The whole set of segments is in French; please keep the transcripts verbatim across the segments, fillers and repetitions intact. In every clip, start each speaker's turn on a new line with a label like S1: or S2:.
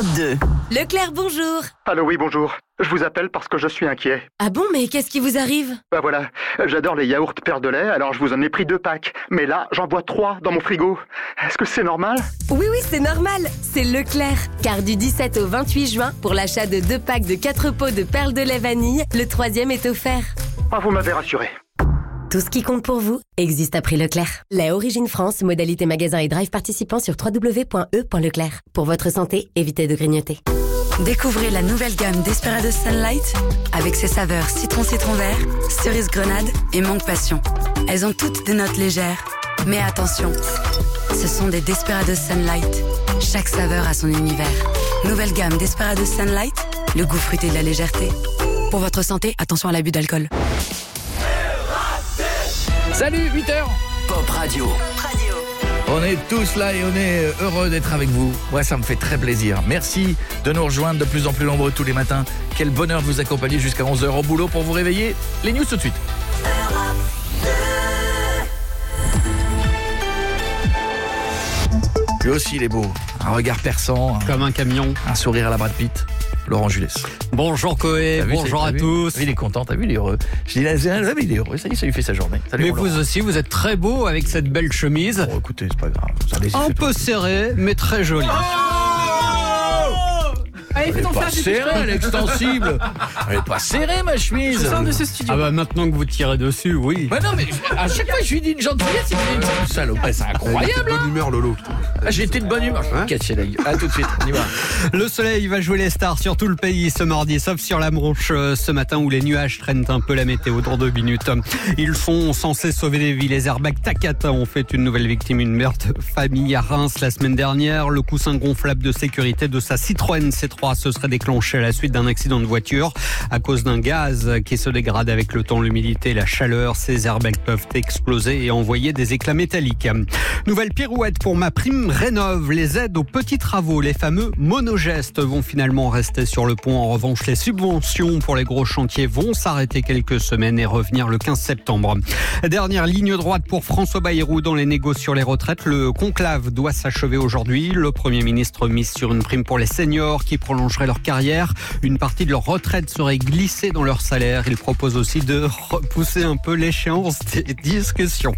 S1: Europe deux.
S2: Leclerc, bonjour.
S3: Allô, oui, bonjour. Je vous appelle parce que je suis inquiet.
S2: Ah bon, mais qu'est-ce qui vous arrive?
S3: Bah voilà, j'adore les yaourts perles de lait, alors je vous en ai pris deux packs. Mais là, j'en bois trois dans mon frigo. Est-ce que c'est normal?
S2: Oui, oui, c'est normal. C'est Leclerc. Car du dix-sept au vingt-huit juin, pour l'achat de deux packs de quatre pots de perles de lait vanille, le troisième est offert.
S3: Ah, vous m'avez rassuré.
S2: Tout ce qui compte pour vous existe à prix Leclerc. Lait Origine France, modalité magasin et drive participant sur w w w point e point leclerc. Pour votre santé, évitez de grignoter.
S1: Découvrez la nouvelle gamme Desperados Sunlight avec ses saveurs citron citron vert, cerise grenade et mangue passion. Elles ont toutes des notes légères. Mais attention, ce sont des Desperados Sunlight. Chaque saveur a son univers. Nouvelle gamme Desperados Sunlight, le goût fruité de la légèreté. Pour votre santé, attention à l'abus d'alcool.
S4: Salut, huit heures
S1: Pop Radio.
S4: On est tous là et on est heureux d'être avec vous. Ouais, ça me fait très plaisir. Merci de nous rejoindre de plus en plus nombreux tous les matins. Quel bonheur de vous accompagner jusqu'à onze heures au boulot pour vous réveiller. Les news tout de suite. Lui aussi, il est beau. Un regard perçant.
S5: Comme un camion.
S4: Un sourire à la Brad Pitt. Laurent Jules.
S5: Bonjour Coé, bonjour à tous.
S4: Il est content, t'as vu, il est heureux. Je dis, là, il est heureux, ça y est, ça lui fait sa journée. Salut,
S5: mais vous Laurent. Aussi, vous êtes très beau avec cette belle chemise.
S4: Bon, écoutez, c'est pas grave. Allez,
S5: un peu serrée, mais très jolie. Oh
S4: Elle est pas serrée, elle est extensible. Elle est pas serrée, ma chemise.
S5: Je sors de ce studio. Ah bah maintenant que vous tirez dessus, oui.
S4: Bah non, mais à chaque fois que je lui dis une gentillesse, il me dit une salopette. C'est incroyable.
S6: De bonne humeur, Lolo.
S4: Ah, j'ai été de bonne humeur. Hein? Cassez la gueule. À tout de suite, on y va.
S5: Le soleil va jouer les stars sur tout le pays ce mardi, sauf sur la Manche ce matin où les nuages traînent un peu la météo dans deux minutes. Ils sont censés sauver des vies. Les airbags Takata ont fait une nouvelle victime, une mère de famille à Reims la semaine dernière. Le coussin gonflable de sécurité de sa Citroën C trois se serait déclenché à la suite d'un accident de voiture à cause d'un gaz qui se dégrade avec le temps, l'humidité et la chaleur. Ces airbags peuvent exploser et envoyer des éclats métalliques. Nouvelle pirouette pour ma prime Rénov'. Les aides aux petits travaux, les fameux monogestes, vont finalement rester sur le pont. En revanche, les subventions pour les gros chantiers vont s'arrêter quelques semaines et revenir le quinze septembre. Dernière ligne droite pour François Bayrou dans les négos sur les retraites. Le conclave doit s'achever aujourd'hui. Le Premier ministre mise sur une prime pour les seniors qui prolongerait leur carrière. Une partie de leur retraite serait glissée dans leur salaire. Il propose aussi de repousser un peu l'échéance des discussions.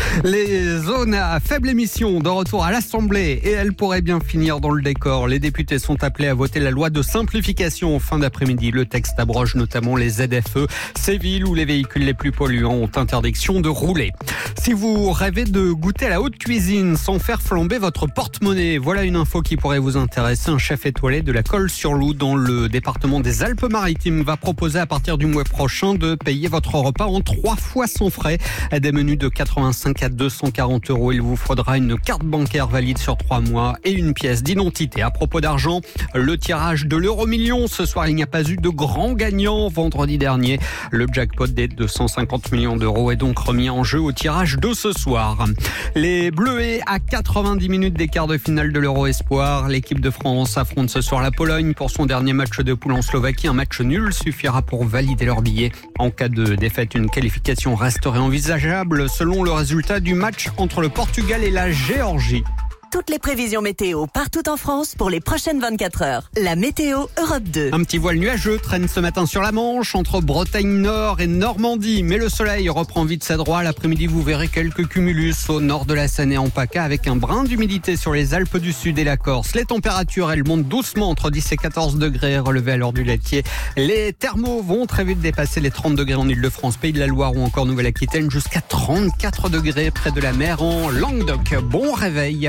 S5: Les zones à faible émission de retour à l'Assemblée et elles pourraient bien finir dans le décor. Les députés sont appelés à voter la loi de simplification en fin d'après-midi. Le texte abroge notamment les Z F E, ces villes où les véhicules les plus polluants ont interdiction de rouler. Si vous rêvez de goûter à la haute cuisine sans faire flamber votre porte-monnaie, voilà une info qui pourrait vous intéresser. Un chef étoilé de la Colle-sur-Loup dans le département des Alpes-Maritimes va proposer à partir du mois prochain de payer votre repas en trois fois sans frais. À des menus de quatre-vingt-cinq à deux cent quarante euros, il vous faudra une carte bancaire valide sur trois mois et une pièce d'identité. À propos d'argent, le tirage de l'euro-million. Ce soir, il n'y a pas eu de grand gagnant vendredi dernier. Le jackpot des deux cent cinquante millions d'euros est donc remis en jeu au tirage de ce soir. Les Bleuets à quatre-vingt-dix minutes des quarts de finale de l'Euro Espoir. L'équipe de France affronte ce soir la Pologne pour son dernier match de poule en Slovaquie. Un match nul suffira pour valider leur billet. En cas de défaite, une qualification resterait envisageable selon le résultat du match entre le Portugal et la Géorgie.
S1: Toutes les prévisions météo partout en France pour les prochaines vingt-quatre heures. La météo Europe deux.
S5: Un petit voile nuageux traîne ce matin sur la Manche entre Bretagne Nord et Normandie. Mais le soleil reprend vite ses droits. L'après-midi, vous verrez quelques cumulus au nord de la Seine et en PACA avec un brin d'humidité sur les Alpes du Sud et la Corse. Les températures, elles montent doucement entre dix et quatorze degrés relevés à l'heure du laitier. Les thermos vont très vite dépasser les trente degrés en Ile-de-France, Pays de la Loire ou encore Nouvelle-Aquitaine jusqu'à trente-quatre degrés près de la mer en Languedoc. Bon réveil.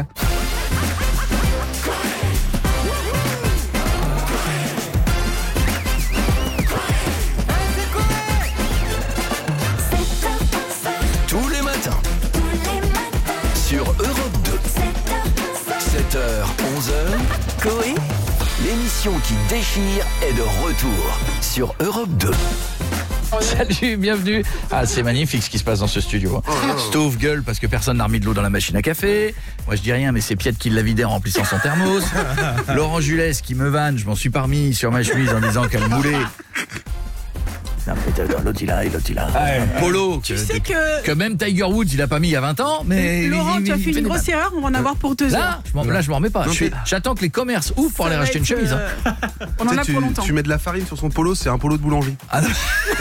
S7: Tous les matins, sur Europe deux, sept heures, onze heures,
S1: Coé,
S7: l'émission qui déchire est de retour sur Europe deux.
S4: Salut, bienvenue. Ah, c'est magnifique ce qui se passe dans ce studio. Stove gueule parce que personne n'a remis de l'eau dans la machine à café. Moi je dis rien, mais c'est Piet qui l'a vidé en remplissant son thermos. Laurent Jules qui me vanne, je m'en suis pas remis sur ma chemise en disant qu'elle moulait. Non, mais l'autre il a, l'autre il a
S6: Ah,
S4: un polo
S8: Tu
S4: que,
S8: sais que...
S4: que même Tiger Woods il a pas mis il y a vingt ans, mais
S8: Laurent,
S4: il-
S8: tu as
S4: il-
S8: fait
S4: il
S8: une
S4: des
S8: grosse
S4: maths.
S8: erreur, on va en avoir pour deux heures.
S4: Là, je m'en, là, je m'en remets pas.
S9: Non,
S4: Je suis-
S9: mais-
S4: j'attends que les commerces ouvrent pour
S8: Ça
S4: aller
S8: va
S4: racheter une
S8: être,
S4: chemise. hein.
S8: euh, On en
S9: Tu sais,
S8: a
S9: tu,
S8: pour longtemps.
S9: tu mets de la farine sur son polo, c'est un polo de boulangerie.
S4: Ah non.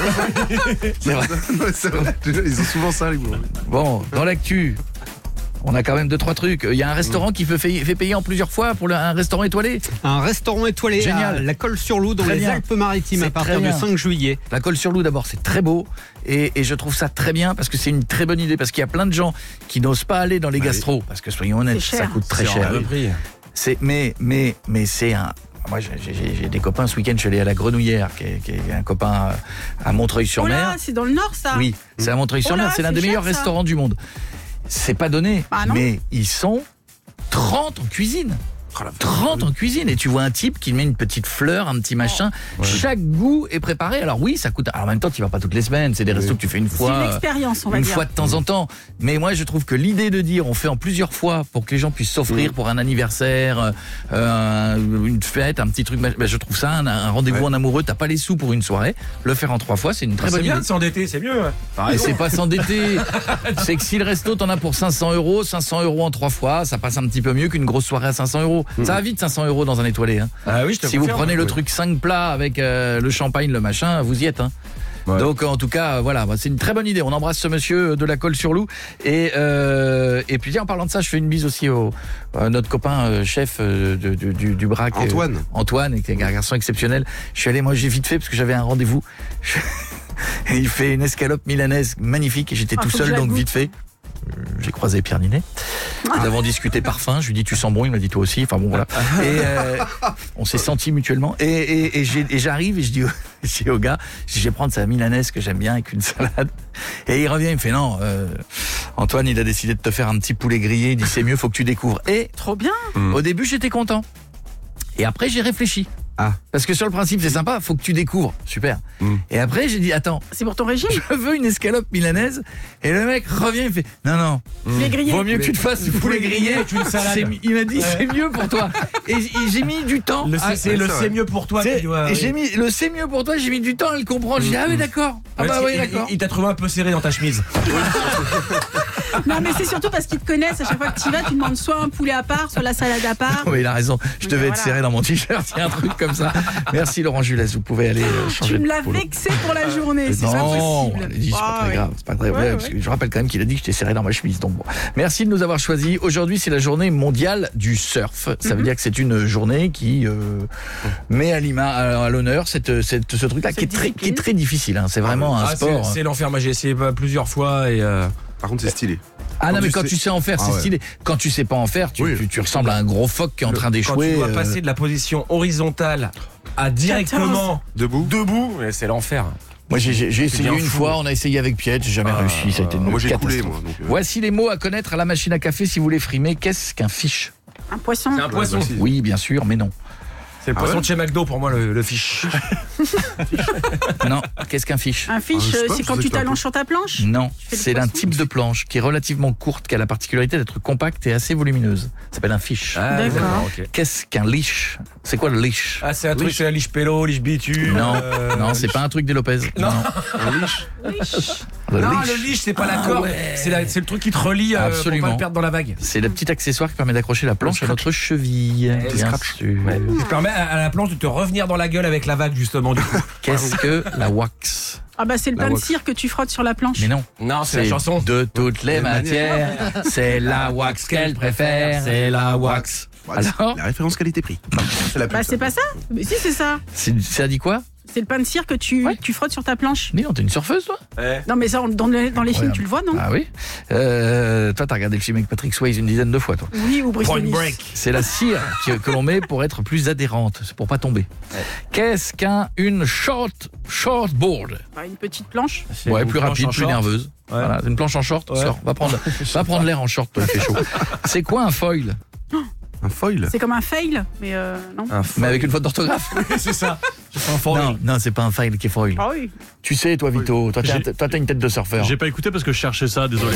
S4: C'est vrai.
S9: Ouais, c'est vrai. Ils ont souvent ça, les boulangers.
S4: Bon, dans l'actu, on a quand même deux trois trucs. Il y a un restaurant qui fait, fait payer en plusieurs fois pour le- un restaurant étoilé.
S5: Un restaurant étoilé
S4: Génial.
S5: à la Colle-sur-Loup dans
S4: Très
S5: les
S4: bien.
S5: Alpes-Maritimes
S4: C'est
S5: à partir
S4: très
S5: du
S4: bien.
S5: cinq juillet.
S4: La Colle-sur-Loup d'abord, c'est très beau et, et je trouve ça très bien parce que c'est une très bonne idée parce qu'il y a plein de gens qui n'osent pas aller dans les
S9: Bah oui.
S4: gastros parce que soyons honnêtes,
S8: C'est
S4: ça
S8: cher.
S4: coûte très
S6: C'est
S4: cher.
S6: hors de prix.
S4: C'est mais mais mais c'est un moi j'ai, j'ai- j'ai des copains ce week-end, je suis allé à la Grenouillère qui est, qui est un copain à Montreuil-sur-Mer.
S8: Oh là, c'est dans le nord, ça.
S4: Oui, c'est à Montreuil-sur-Mer,
S8: Oh là,
S4: c'est l'un
S8: c'est
S4: des
S8: cher,
S4: meilleurs
S8: ça.
S4: restaurants du monde. C'est pas donné,
S8: Bah non.
S4: mais ils sont trente en cuisine.
S9: Oh, la
S4: trente en cuisine et tu vois un type qui met une petite fleur, un petit machin. Chaque goût est préparé. Alors oui, ça coûte. Alors en même temps, tu vas pas toutes les semaines. C'est des restos que tu fais une
S8: C'est
S4: fois.
S8: une
S4: euh,
S8: expérience, on va
S4: une
S8: dire.
S4: fois de temps en temps. Mais moi, je trouve que l'idée de dire on fait en plusieurs fois pour que les gens puissent s'offrir pour un anniversaire, euh, une fête, un petit truc, ben, je trouve ça un, un rendez-vous
S9: Ouais.
S4: en amoureux. T'as pas les sous pour une soirée. Le faire en trois fois, c'est une très
S6: C'est
S4: bonne
S6: bien
S4: idée.
S6: de s'endetter, c'est mieux.
S4: Et c'est pas s'endetter. C'est que si le resto t'en as pour cinq cents euros, cinq cents euros en trois fois, ça passe un petit peu mieux qu'une grosse soirée à cinq cents euros. Ça va vite cinq cents euros dans un étoilé. Hein.
S6: Ah oui, je te
S4: Si vous
S6: confirme.
S4: prenez le
S6: Oui.
S4: truc cinq plats avec euh, le champagne, le machin, vous y êtes. Hein.
S6: Ouais.
S4: Donc en tout cas, euh, voilà, bah, c'est une très bonne idée. On embrasse ce monsieur de la Colle-sur-Loup. Et, euh, et puis tiens, en parlant de ça, je fais une bise aussi au à notre copain euh, chef euh, de- de- du, du Brac. euh,
S9: Antoine.
S4: Antoine, qui est un garçon exceptionnel. Je suis allé, moi j'ai vite fait parce que j'avais un rendez-vous. Je- Et il fait une escalope milanaise magnifique et j'étais
S8: Ah,
S4: tout
S8: faut que
S4: seul,
S8: je la
S4: donc
S8: goûte.
S4: vite fait. Euh, J'ai croisé Pierre Ninet. Nous avons discuté parfum. Je lui ai dit tu sens bon, il m'a dit toi aussi. Enfin bon voilà. Et euh, on s'est sentis mutuellement. Et, et, et, j'ai- et j'arrive et je dis, au, je dis au gars, je, dis, je vais prendre sa milanaise que j'aime bien avec une salade. Et il revient, il me fait non, euh, Antoine, il a décidé de te faire un petit poulet grillé. Il dit c'est mieux, faut que tu découvres. Et
S8: Trop bien.
S4: au début j'étais content. Et après j'ai réfléchi.
S9: Ah.
S4: Parce que sur le principe c'est sympa, faut que tu découvres. Super.
S9: Mm.
S4: Et après j'ai dit attends,
S8: C'est pour ton régime.
S4: je veux une escalope milanaise. Et le mec revient, il fait non non.
S8: Les grillés.
S4: Vaut mieux que tu te fasses du poulet grillé.
S6: avec une salade.
S4: C'est mi- Il m'a dit c'est mieux pour toi. Et j- et j'ai mis du temps.
S6: Le
S4: à-
S6: c'est le
S9: c'est vrai.
S6: c'est mieux pour toi.
S4: C'est-
S6: qui doit-
S4: et j'ai mis le c'est mieux pour toi. J'ai mis du temps à le comprendre. J'ai dit ah oui d'accord. Ah
S6: Ouais,
S4: bah
S6: parce
S4: oui
S6: qu'il-
S4: d'accord.
S6: Il, il t'a trouvé un peu serré dans ta chemise.
S8: Non, mais c'est surtout parce qu'ils te connaissent. À chaque fois que tu y vas, tu demandes soit un poulet à part, soit la salade à part.
S4: Oui, il a raison. Je devais être
S8: Voilà.
S4: serré dans mon t-shirt. Il y a un truc comme ça. Merci Laurent Jules. Vous pouvez aller euh, changer
S8: Tu me
S4: de
S8: l'as
S4: polo.
S8: vexé pour la journée. C'est pas
S4: Non,
S8: possible.
S4: on l'a dit, c'est pas
S8: Ah,
S4: très
S8: ouais.
S4: grave, c'est pas très
S8: Ouais,
S4: vrai,
S8: ouais.
S4: parce que je rappelle quand même qu'il a dit que j'étais serré dans ma chemise. Donc bon. Merci de nous avoir choisis. Aujourd'hui, c'est la journée mondiale du surf. Ça veut
S8: Mhm.
S4: dire que c'est une journée qui euh, met à l'ima- à à l'honneur cette, cette, ce truc-là qui est,
S8: Cette
S4: très, qui est
S8: discipline.
S4: très difficile. Hein. C'est vraiment un
S6: Ah, c'est-
S4: sport.
S6: C'est l'enfer. Moi j'ai essayé euh, plusieurs fois et. euh,
S9: Par contre, c'est stylé.
S4: Ah non,
S9: quand
S4: mais
S9: tu
S4: quand
S9: sais-
S4: tu sais en faire,
S9: Ah
S4: c'est
S9: ouais.
S4: stylé. Quand tu sais pas en faire, tu,
S9: Oui.
S4: tu, tu ressembles à un gros phoque qui est en train d'échouer.
S6: Quand tu dois
S4: euh,
S6: passer de la position horizontale à directement
S9: Debout.
S6: debout, mais c'est l'enfer.
S4: Moi, j'ai j'ai- j'ai essayé
S6: bien
S4: une
S6: fou.
S4: fois, on a essayé avec Piette, j'ai jamais
S6: Ah,
S4: réussi. Ça a été une
S9: Moi, j'ai
S4: catastrophe.
S9: coulé, moi. Donc, euh,
S4: Voici les mots à connaître à la machine à café si vous voulez frimer. Qu'est-ce qu'un fish?
S8: Un poisson.
S6: C'est un poisson.
S9: bah, si.
S4: Oui, bien sûr, mais non.
S6: C'est le
S9: Ah
S6: poisson
S9: ouais
S6: de chez McDo pour moi, le, le fish.
S4: Non, qu'est-ce qu'un fish?
S8: Un fish,
S9: Ah, je sais
S8: euh,
S9: pas,
S8: c'est
S9: je
S8: quand
S9: sais
S8: tu
S9: que c'est un
S8: t'allonges sur ta planche.
S4: Non,
S8: fais le
S4: c'est un
S8: poisson
S4: type de planche qui est relativement courte, qui a la particularité d'être compacte et assez volumineuse. Ça s'appelle un fish.
S6: Ah,
S8: D'accord.
S6: ok.
S4: Qu'est-ce qu'un leash? C'est quoi le leash?
S6: Ah, c'est un truc, c'est la liche pélo, liche bitume.
S4: Non,
S6: euh,
S4: non, c'est pas un truc des Lopez.
S6: Non.
S9: Un liche.
S4: Le
S6: Non,
S4: leash.
S6: le liche, c'est pas la
S4: Ah
S6: corde.
S4: ouais.
S6: C'est la- c'est le truc qui te relie euh, pour
S4: Absolument.
S6: pas le perdre dans la vague.
S4: C'est le petit accessoire qui permet d'accrocher la planche à notre cheville.
S6: le
S4: Bien
S6: scratch.
S4: sûr.
S6: Ouais. Qui permet à, à la planche de te revenir dans la gueule avec la vague, justement, du coup.
S4: Qu'est-ce que la wax?
S8: Ah bah c'est le
S9: La
S8: pain de
S9: wax.
S8: cire que tu frottes sur la planche.
S4: Mais non.
S6: Non, c'est la chanson.
S4: De toutes les
S9: Les
S4: matières, c'est la wax qu'elle préfère.
S6: C'est la wax.
S9: Ouais, c'est
S4: Alors
S9: la référence qualité-prix. C'est la pub,
S8: Bah
S9: ça.
S8: c'est pas ça. Mais si c'est ça.
S4: C'est- Ça dit quoi?
S8: C'est le pain de cire que tu,
S4: Ouais.
S8: tu frottes sur ta planche.
S4: Mais non, t'es une surfeuse, toi?
S8: Non mais ça on- dans, le- dans les films
S4: Ouais.
S8: tu le vois non?
S4: Ah oui. Euh, toi, t'as regardé le film avec Patrick Swayze une dizaine de fois, toi.
S8: Oui ou Bruce
S6: Point
S8: Willis.
S6: break.
S4: C'est la cire que, que l'on met pour être plus adhérente, c'est pour pas tomber. Qu'est-ce qu'un une short shortboard?
S8: Bah, une petite planche.
S6: C'est
S4: Ouais,
S6: une
S4: plus
S6: planche
S4: rapide,
S6: en
S4: plus
S6: short.
S4: nerveuse.
S6: Ouais.
S4: Voilà, une planche en short.
S6: Ouais.
S4: Sors, va prendre, va prendre l'air en short, toi, il fait chaud. C'est quoi un foil?
S9: Un foil.
S8: C'est comme un fail mais euh, non.
S6: Un
S4: Mais avec une faute d'orthographe.
S6: c'est ça. C'est un foil.
S4: Non, non, c'est pas un foil qui est foil.
S8: Ah oui.
S4: Tu sais, toi, Vito, toi, t'as
S10: J'ai-
S4: toi, t'as une tête de surfeur.
S10: J'ai pas écouté parce que je cherchais ça, désolé.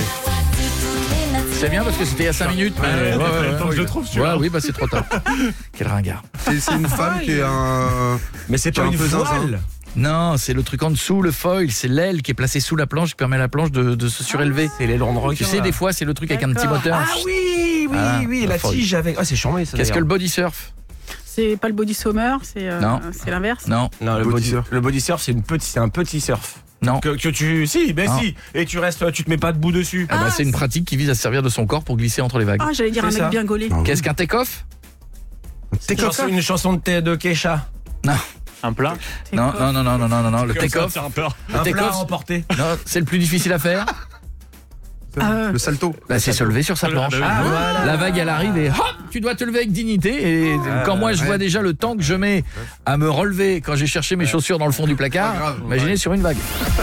S4: C'est bien parce que c'était il y a cinq minutes. Mais...
S10: Ouais, ouais, ouais, tant que je le trouve,
S4: Ouais,
S10: celui-là.
S4: oui, bah c'est trop tard. Quel ringard.
S9: C'est c'est une femme qui est un.
S6: Mais c'est
S9: Qui
S6: pas
S9: est un
S6: une
S9: peu zinzin.
S6: voile.
S4: Non, c'est le truc en dessous, le foil, c'est l'aile qui est placée sous la planche qui permet à la planche de, de se surélever.
S6: C'est l'aileron de requin.
S4: Tu sais,
S6: là.
S4: des fois, c'est le truc avec un petit moteur.
S6: Ah oui, oui,
S4: Ah,
S6: oui,
S4: le
S6: la
S4: foil.
S6: tige avec. Ah, c'est charmé ça.
S4: Qu'est-ce que le
S6: d'ailleurs.
S4: body surf?
S8: C'est pas le body summer, c'est euh,
S4: Non.
S8: c'est l'inverse.
S4: Non,
S6: Non, le
S9: Body
S6: body,
S9: surf.
S6: le body surf, c'est une petite, c'est un petit surf.
S4: non.
S6: Que, que tu, si, ben
S4: Non.
S6: si, et tu restes, tu te mets pas debout dessus.
S4: Ah bah, c'est une pratique qui vise à se servir de son corps pour glisser entre les vagues.
S8: Ah, j'allais dire un
S6: C'est
S8: mec
S6: ça.
S8: bien gaulé.
S9: Ah oui.
S4: Qu'est-ce qu'un take-off?
S6: Une chanson, une chanson de, thé- de Kesha.
S4: Non,
S10: Un plat.
S4: non, non, non, non, non, non, non, non. Le
S10: Comme ça,
S4: take-off,
S10: c'est un peur.
S4: le
S6: Un plat
S4: take-off,
S6: emporté.
S4: non, c'est le plus difficile à faire.
S8: Ah,
S9: Le salto.
S4: Bah, c'est se lever sur sa planche.
S6: Ah, voilà.
S4: La vague, elle arrive et hop, tu dois te lever avec dignité. Et quand moi, je vois déjà le temps que je mets à me relever quand j'ai cherché mes chaussures dans le fond du placard,
S9: Pas grave,
S4: imaginez
S9: ouais.
S4: sur une vague.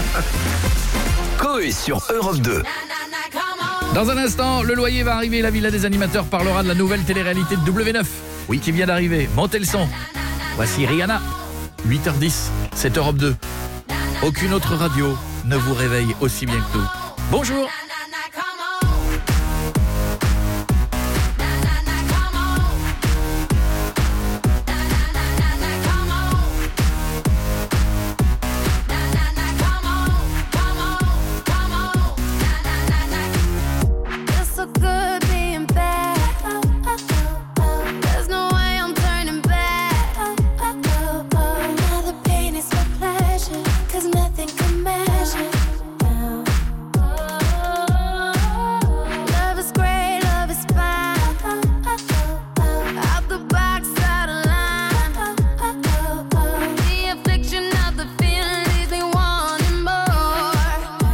S7: Coé sur Europe deux.
S4: Dans un instant, le loyer va arriver. La Villa des Animateurs parlera de la nouvelle télé-réalité de W neuf. Oui, qui vient d'arriver. Montez le son. Voici Rihanna. huit heures dix, c'est Europe deux. Aucune autre radio ne vous réveille aussi bien que nous. Bonjour.
S11: Feels so good being bad. There's no way I'm turning back. Now the pain is for pleasure, 'cause nothing can measure. Love is great, love is fine. Out the box, out of line. The affliction of the feeling leaves me wanting more.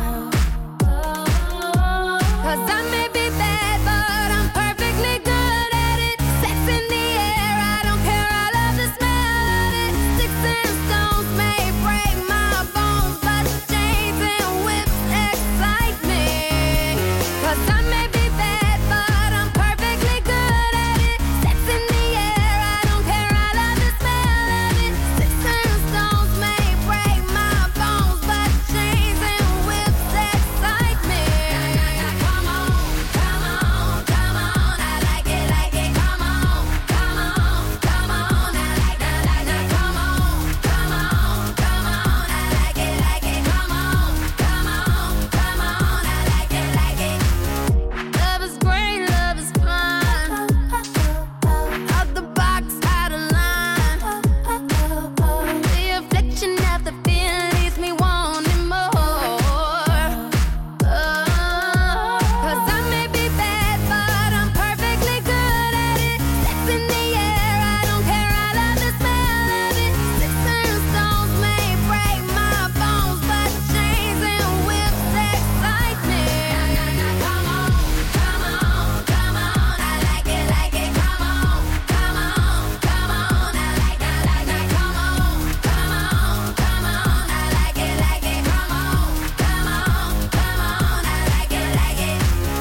S11: 'Cause I may be bad, but I'm perfectly good at it. Sex in the air, I don't care, I love the smell of it. Sticks and stones may break my bones, but chains and whips excite me. 'Cause I may be bad, but I'm perfectly good at it. Sex in the air, I don't care, I love the smell of it. Sticks and stones may break my bones, but chains and whips excite me. Come on, come on, come on, I like it, like it. Come on, come on, come on, I like it, like it. Come on, come on, come on, I like it, like it. Come on, come on, come on, I like it, like it. Love is great, love is fun. Out the box, out of line. The affliction of the feeling leaves me wanting more. Cause I may be bad, but I'm perfectly good at it. Sex in the air, I don't care, I love the smell of it. Sticks and stones may break my bones, but chains and whips excite me. Come on, come on, come on, I like it, like it. Come on, come on, come on, I like it, like it. Come on, come on, come on, I like it, like it. Come on, come on, come on, I like it, like it.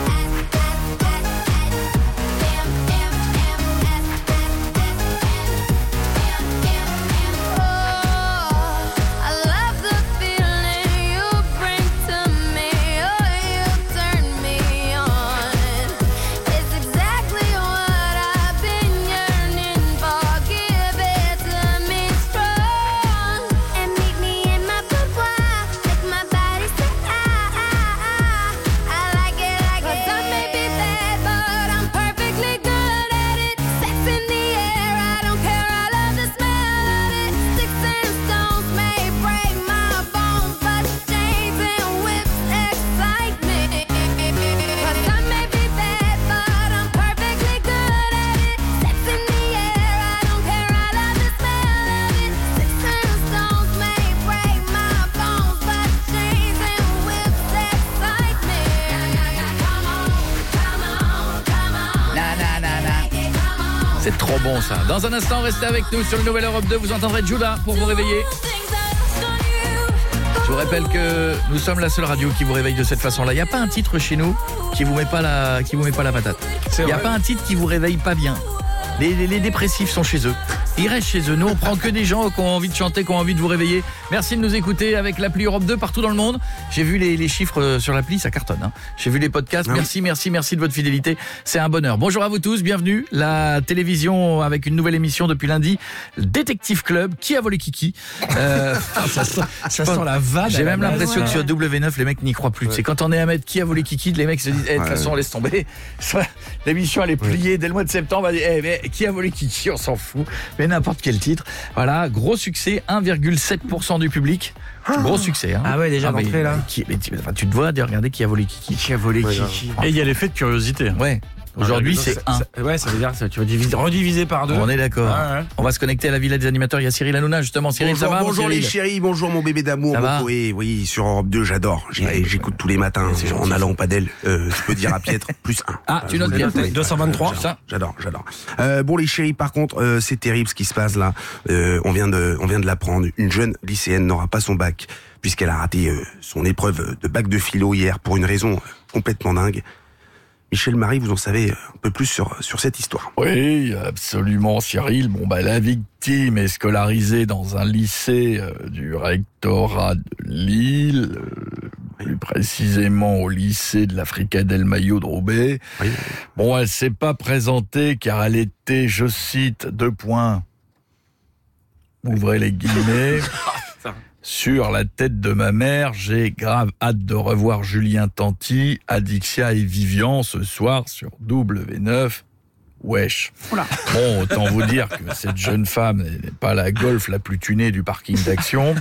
S11: I love the feeling you bring to me. Oh, you turn me on. It's exactly what I've been yearning for. Give it to me strong and meet me in my boudoir. Make my body say ah ah ah. I like it, like it. 'Cause I may be bad, but I'm perfectly good at it. Sex in the air, I don't care, I love the smell of it. Sticks and stones may break my bones, but chains and whips excite me. 'Cause I may be bad, but I'm perfectly good at it. Sex in the air, I don't care, I love the smell of it. Sticks and stones may break my bones, but chains and whips excite me. Come on, come on, come on.
S4: Na, na, na, na. C'est trop bon ça. Dans un instant, restez avec nous sur le Nouvel Europe deux. Vous entendrez Judah pour vous réveiller. Je vous rappelle que nous sommes la seule radio qui vous réveille de cette façon-là. Il n'y a pas un titre chez nous qui vous met pas la, qui vous met pas la patate. Il n'y a pas un titre qui vous réveille pas bien. Les, les, les dépressifs sont chez eux. Ils restent chez eux. Nous, on prend que des gens qui ont envie de chanter, qui ont envie de vous réveiller. Merci de nous écouter avec l'appli Europe deux partout dans le monde. J'ai vu les, les chiffres sur l'appli, ça cartonne. Hein. J'ai vu les podcasts.
S9: Ah oui.
S4: Merci, merci, merci de votre fidélité. C'est un bonheur. Bonjour à vous tous, bienvenue. La télévision avec une nouvelle émission depuis lundi. Détective Club. Qui a volé Kiki euh,
S6: Ça sent, ça sent la vanne.
S4: J'ai
S6: à la
S4: même
S6: base.
S4: l'impression
S8: Ouais.
S4: que sur W neuf, les mecs n'y croient plus.
S9: Ouais.
S4: C'est quand on est à mettre qui a volé Kiki, les mecs se disent, eh, de toute
S9: Ouais.
S4: façon, laisse tomber. Soit l'émission, elle est pliée dès le mois de septembre. On va dire, eh, mais qui a volé Kiki, on s'en fout. Mais n'importe quel titre. Voilà, gros succès, un virgule sept pour cent du public. Gros succès. Hein.
S6: Ah ouais, déjà
S4: mais-
S6: d'entrée, là.
S4: qui- mais tu, enfin, tu te dois de regarder qui a volé Kiki.
S6: Qui a volé
S9: Ouais,
S6: Kiki?
S10: Et il y a l'effet de curiosité.
S4: Ouais. Aujourd'hui,
S6: Donc,
S4: c'est
S6: ça-
S4: un.
S6: ça- Ouais, ça veut dire que ça, tu vas diviser, rediviser par deux.
S4: On est d'accord.
S6: Ouais, ouais.
S4: On va se connecter à la villa des animateurs. Il y a Cyril Hanouna, justement. Cyril,
S9: bonjour,
S4: ça va mon
S9: bonjour les
S4: Cyril
S9: chéris, bonjour mon bébé d'amour.
S4: Ça
S9: mon
S4: va
S9: Koé. Oui, sur Europe deux, j'adore. J'ai-
S4: Ouais,
S9: J'écoute tous les matins
S4: c'est
S9: en
S4: gentil,
S9: allant au padel. Euh, je peux dire à Pietre, plus un.
S4: Ah, tu
S9: je
S4: notes
S9: vous le
S4: bien.
S9: dis. Oui,
S6: deux cent vingt-trois.
S9: J'adore, J'adore, j'adore. Euh, bon les chéris, par contre, euh, c'est terrible ce qui se passe là. Euh, on vient de, on vient de l'apprendre. Une jeune lycéenne n'aura pas son bac puisqu'elle a raté euh, son épreuve de bac de philo hier pour une raison complètement dingue. Michel Marie, vous en savez un peu plus sur, sur cette histoire.
S4: Oui, absolument, Cyril. Bon, bah, la victime est scolarisée dans un lycée euh, du rectorat de Lille, euh, plus précisément au lycée de l'Africa del Mayo de Roubaix.
S9: Oui.
S4: Bon, elle s'est pas présentée car elle était, je cite, deux points, ouvrez les guillemets, sur la tête de ma mère, j'ai grave hâte de revoir Julien Tanti, Adixia et Vivian ce soir sur W neuf. Wesh.
S8: Oula.
S4: Bon, autant vous dire que cette jeune femme n'est pas la golf la plus tunée du parking d'Action.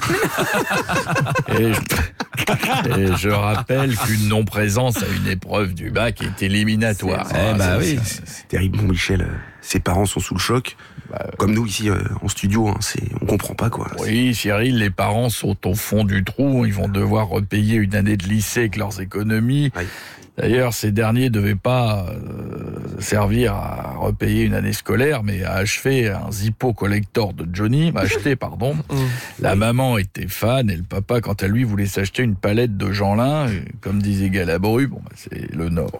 S4: Et je, et je rappelle qu'une non-présence à une épreuve du bac est éliminatoire.
S9: Ah,
S4: Eh bah
S9: c'est-
S4: oui.
S9: c'est- C'est terrible, bon Michel. euh, Ses parents sont sous le choc. Comme nous ici euh, en studio, hein, c'est, on comprend pas quoi.
S4: Oui, Cyril, les parents sont au fond du trou. Ils vont devoir repayer une année de lycée avec leurs économies.
S9: Oui.
S4: D'ailleurs, ces derniers ne devaient pas euh, servir à repayer une année scolaire, mais à achever un Zippo collector de Johnny, acheté, pardon. La maman était fan et le papa, quant à lui, voulait s'acheter une palette de Jeanlin. Et comme disait Galabru, bon, bah, c'est le Nord.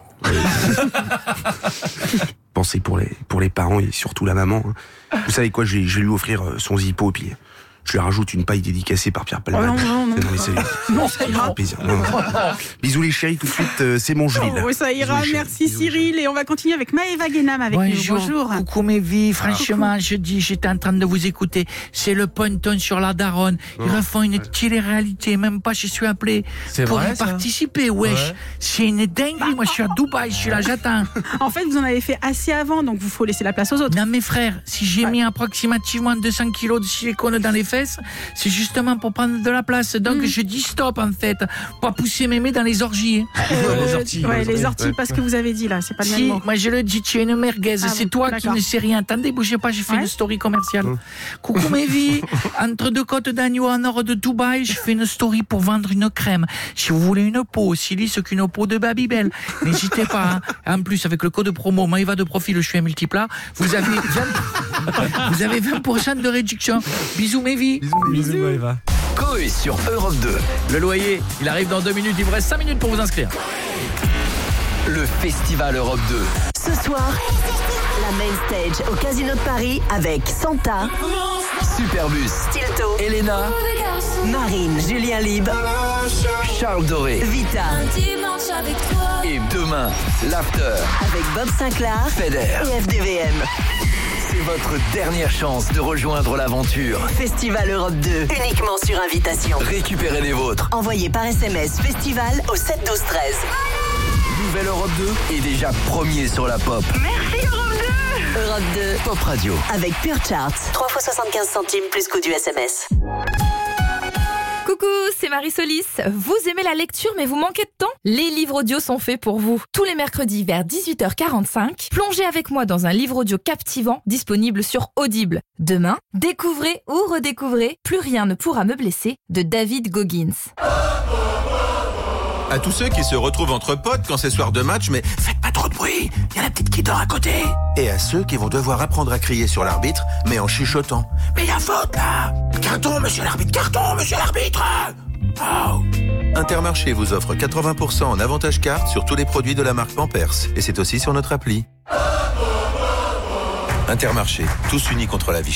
S9: Pensez pour les, pour les parents et surtout la maman. hein. Vous savez quoi, je vais, je vais lui offrir euh, son Zippo, puis je lui rajoute une paille dédicacée par Pierre Palmade.
S8: Oh non, non, non.
S9: mais c'est-
S8: Non, ça ira.
S9: fait plaisir. Non, non. Bisous les chéris, tout de suite, euh, c'est mon Jules.
S8: Oh, ça ira,
S9: Bisous, les
S8: merci
S9: chéris. Bisous, les
S8: Cyril. Et on va continuer avec Maëva Guénam avec nous. Bonjour.
S4: Coucou mes vies, franchement, je dis, j'étais en train de vous écouter. C'est le ponton sur la daronne. Ils refont une télé-réalité, même pas, je suis appelé
S6: C'est
S4: pour
S6: vrai,
S4: y
S6: ça
S4: participer, wesh.
S6: Ouais.
S4: C'est une dinguerie, moi je suis à Dubaï, je suis là, j'attends.
S8: En fait, vous en avez fait assez avant, donc vous faut laisser la place aux autres.
S4: Non mes frères, si j'ai
S8: Ouais.
S4: mis approximativement deux cents kilos de silicone dans les fesses, c'est justement pour prendre de la place. Donc
S8: Mm.
S4: je dis stop en fait, pas pousser mes mains dans les orgies.
S8: Euh,
S6: les orties,
S8: ouais,
S6: les
S8: les
S6: orties.
S8: orties, parce que vous avez dit là, c'est pas le même
S4: Si,
S8: mot.
S4: moi je le dis, tu es une merguez,
S8: Ah
S4: c'est
S8: bon,
S4: toi qui
S8: d'accord.
S4: ne sais rien. Attendez, bougez pas, j'ai fait
S8: Ouais.
S4: une story commerciale. Coucou mes vies, entre deux côtes d'agneau en nord de Dubaï, je fais une story pour vendre une crème. Si vous voulez une peau aussi lisse qu'une peau de Babybel, n'hésitez pas. hein. En plus, avec le code promo Maëva de profil, je suis un multiplat, vous avez vingt, vous avez vingt pour cent de réduction. Bisous mes vies.
S6: Bisous, Maëva.
S7: Coé sur Europe deux.
S4: Le loyer, il arrive dans deux minutes, il vous reste cinq minutes pour vous inscrire.
S7: Le Festival Europe deux.
S12: Ce soir, la main stage au Casino de Paris avec Santa,
S7: Superbus.
S12: Stilto,
S7: Elena.
S12: Marine, Julien Libre,
S7: Charles Doré.
S12: Vita,
S11: Dimanche avec toi.
S7: Et demain, l'After.
S12: avec Bob Sinclair
S7: Feder.
S12: et F D V M.
S7: C'est votre dernière chance de rejoindre l'aventure.
S12: Festival Europe deux, uniquement sur invitation.
S7: Récupérez les vôtres.
S12: Envoyez par S M S Festival au sept douze treize.
S7: Nouvelle Europe deux est déjà premier sur la pop.
S12: Merci Europe deux. Europe deux,
S7: Pop Radio.
S12: avec Pure Chart. trois fois soixante-quinze centimes plus coût du S M S.
S13: Coucou, c'est Marie Solis. Vous aimez la lecture mais vous manquez de temps? Les livres audio sont faits pour vous. Tous les mercredis vers dix-huit heures quarante-cinq, plongez avec moi dans un livre audio captivant disponible sur Audible. Demain, découvrez ou redécouvrez Plus rien ne pourra me blesser de David Goggins.
S14: À tous ceux qui se retrouvent entre potes quand c'est soir de match, mais faites pas trop de bruit, il y a la petite qui dort à côté. Et à ceux qui vont devoir apprendre à crier sur l'arbitre, mais en chuchotant. Mais il y a faute là. Carton, monsieur l'arbitre, carton, monsieur l'arbitre. Oh. Intermarché vous offre quatre-vingts pour cent en avantage carte sur tous les produits de la marque Pampers. Et c'est aussi sur notre appli. Intermarché, tous unis contre la vie chère.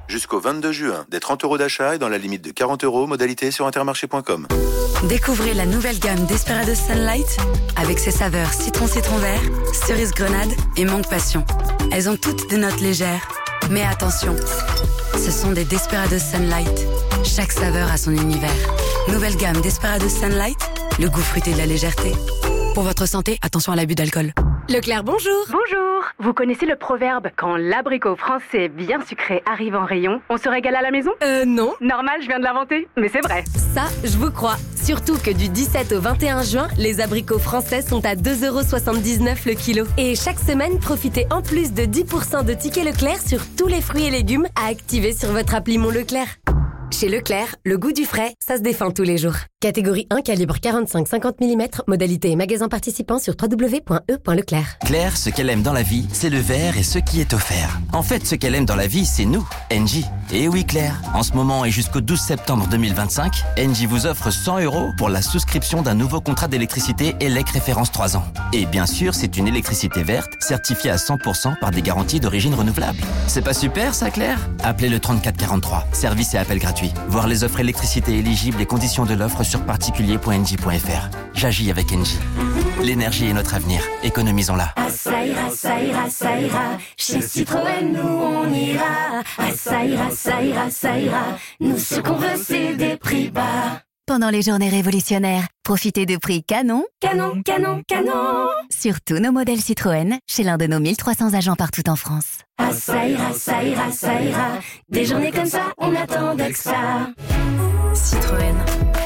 S14: Jusqu'au vingt-deux juin, des trente euros d'achat et dans la limite de quarante euros, modalité sur intermarché point com.
S1: Découvrez la nouvelle gamme Desperados Sunlight avec ses saveurs citron citron vert, cerise grenade et mangue passion. Elles ont toutes des notes légères. Mais attention, ce sont des Desperados Sunlight. Chaque saveur a son univers. Nouvelle gamme Desperados Sunlight, le goût fruité de la légèreté. Pour votre santé, attention à l'abus d'alcool.
S2: Leclerc, bonjour.
S15: Bonjour. Vous connaissez le proverbe « Quand l'abricot français bien sucré arrive en rayon, on se régale à la maison »
S2: Euh, non.
S15: Normal, je viens de l'inventer, mais c'est vrai.
S2: Ça, je vous crois. Surtout que du dix-sept au vingt et un juin, les abricots français sont à deux euros soixante-dix-neuf le kilo. Et chaque semaine, profitez en plus de dix pour cent de tickets Leclerc sur tous les fruits et légumes à activer sur votre appli Mon Leclerc. Chez Leclerc, le goût du frais, ça se défend tous les jours. Catégorie un, calibre quarante-cinq cinquante millimètres, modalité et magasin participant sur w w w point e point leclerc.
S16: Claire, ce qu'elle aime dans la vie, c'est le verre et ce qui est offert. En fait, ce qu'elle aime dans la vie, c'est nous, Engie. Et oui Claire, en ce moment et jusqu'au douze septembre deux mille vingt-cinq, Engie vous offre cent euros pour la souscription d'un nouveau contrat d'électricité E L E C référence trois ans. Et bien sûr, c'est une électricité verte, certifiée à cent pour cent par des garanties d'origine renouvelable. C'est pas super ça Claire? Appelez le trente-quatre quarante-trois, service et appel gratuit. Voir les offres électricité éligibles et conditions de l'offre sur particulier point engie point f r. J'agis avec Engie. L'énergie est notre avenir. Économisons-la.
S11: Ah, ça ira, ça ira, ça ira. Chez Citroën, nous on ira. Ah, ça ira, ça ira, ça ira. Nous ce qu'on veut, c'est des prix bas.
S17: Pendant les journées révolutionnaires, profitez de prix canon,
S11: Canon, canon, canon.
S17: sur tous nos modèles Citroën, chez l'un de nos mille trois cents agents partout en France.
S11: Ah, ça ira, ça ira, ça ira. Des journées comme ça, on attendait que ça.
S17: Citroën.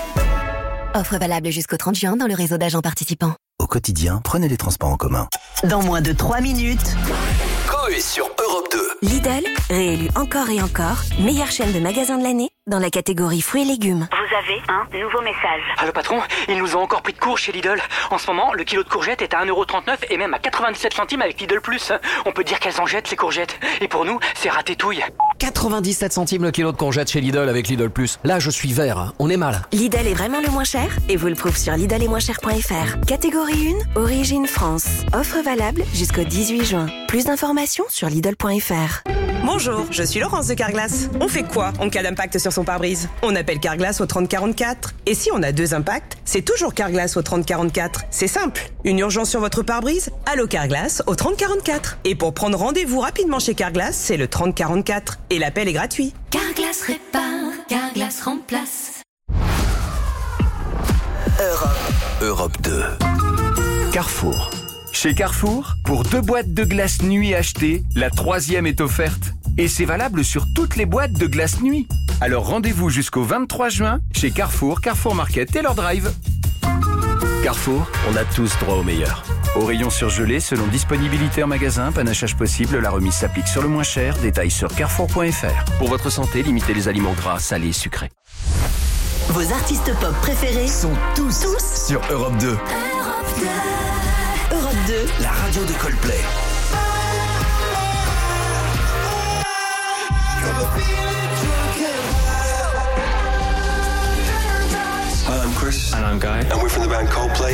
S17: Offre valable jusqu'au trente juin dans le réseau d'agents participants.
S18: Au quotidien, prenez les transports en commun.
S12: Dans moins de trois minutes,
S7: Coé sur Europe deux.
S12: Lidl, réélu encore et encore, meilleure chaîne de magasins de l'année dans la catégorie fruits et légumes.
S15: Vous avez un nouveau message.
S19: Ah le patron, ils nous ont encore pris de court chez Lidl. En ce moment, le kilo de courgettes est à un euro trente-neuf et même à quatre-vingt-dix-sept centimes avec Lidl Plus. On peut dire qu'elles en jettent ces courgettes. Et pour nous, c'est ratétouille.
S20: quatre-vingt-dix-sept centimes le kilo de courgettes chez Lidl avec Lidl Plus. Là, je suis vert, on est mal.
S12: Lidl est vraiment le moins cher et vous le prouve sur lidl et moins cher point f r. Catégorie un, origine France. Offre valable jusqu'au dix-huit juin. Plus d'informations sur lidl point f r.
S21: Bonjour, je suis Laurence de Carglass. On fait quoi en cas d'impact sur son pare-brise? On appelle Carglass au trente quarante-quatre. Et si on a deux impacts, c'est toujours Carglass au trente quarante-quatre. C'est simple. Une urgence sur votre pare-brise? Allô Carglass au trente quarante-quatre. Et pour prendre rendez-vous rapidement chez Carglass, c'est le trente quarante-quatre. Et l'appel est gratuit.
S11: Carglass répare, Carglass remplace.
S7: Europe. Europe deux. Carrefour.
S22: Chez Carrefour, pour deux boîtes de glace nuit achetées, la troisième est offerte. Et c'est valable sur toutes les boîtes de glace nuit. Alors rendez-vous jusqu'au vingt-trois juin chez Carrefour, Carrefour Market et leur drive. Carrefour, on a tous droit au meilleur. Au rayon surgelé, selon disponibilité en magasin, panachage possible, la remise s'applique sur le moins cher. Détails sur carrefour point f r. Pour votre santé, limitez les aliments gras, salés et sucrés.
S12: Vos artistes pop préférés
S7: Sont tous,
S12: tous
S7: sur Europe deux.
S11: Europe deux.
S12: Europe deux,
S7: La radio de Coldplay.
S23: Hi, I'm Chris. And I'm Guy. And we're from the band Coldplay.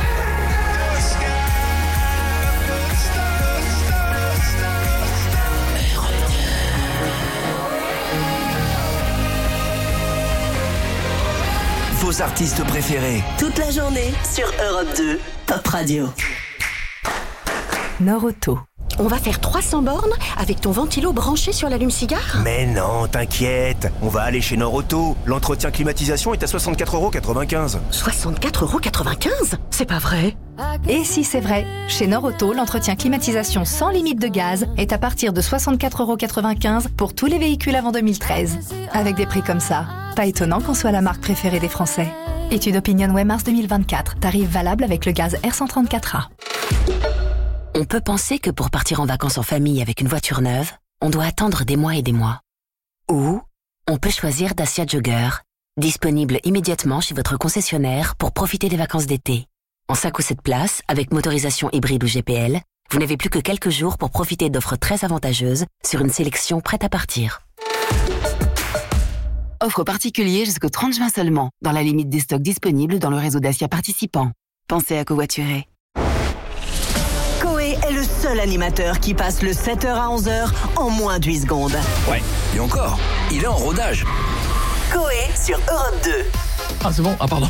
S7: Vos artistes préférés.
S12: toute la journée sur Europe deux, Pop Radio.
S24: Nord-Auto. On va faire trois cents bornes avec ton ventilo branché sur l'allume-cigare?
S25: Mais non, t'inquiète, on va aller chez Nord-Auto. L'entretien climatisation est à soixante-quatre euros quatre-vingt-quinze.
S24: soixante-quatre euros quatre-vingt-quinze? C'est pas vrai?
S26: Et si c'est vrai, chez Nord-Auto, l'entretien climatisation sans limite de gaz est à partir de soixante-quatre euros quatre-vingt-quinze pour tous les véhicules avant deux mille treize. Avec des prix comme ça, pas étonnant qu'on soit la marque préférée des Français. Étude Opinionway mars deux mille vingt-quatre, tarif valable avec le gaz R cent trente-quatre A.
S17: On peut penser que pour partir en vacances en famille avec une voiture neuve, on doit attendre des mois et des mois. Ou on peut choisir Dacia Jogger, disponible immédiatement chez votre concessionnaire pour profiter des vacances d'été. En cinq ou sept places, avec motorisation hybride ou G P L, vous n'avez plus que quelques jours pour profiter d'offres très avantageuses sur une sélection prête à partir. Offre particulier jusqu'au trente juin seulement, dans la limite des stocks disponibles dans le réseau Dacia participant. Pensez à covoiturer.
S12: Coé est le seul animateur qui passe le sept heures à onze heures en moins de huit secondes.
S22: Ouais,
S7: Et encore, il est en rodage.
S12: Coé sur Europe deux.
S4: Ah c'est bon, ah pardon.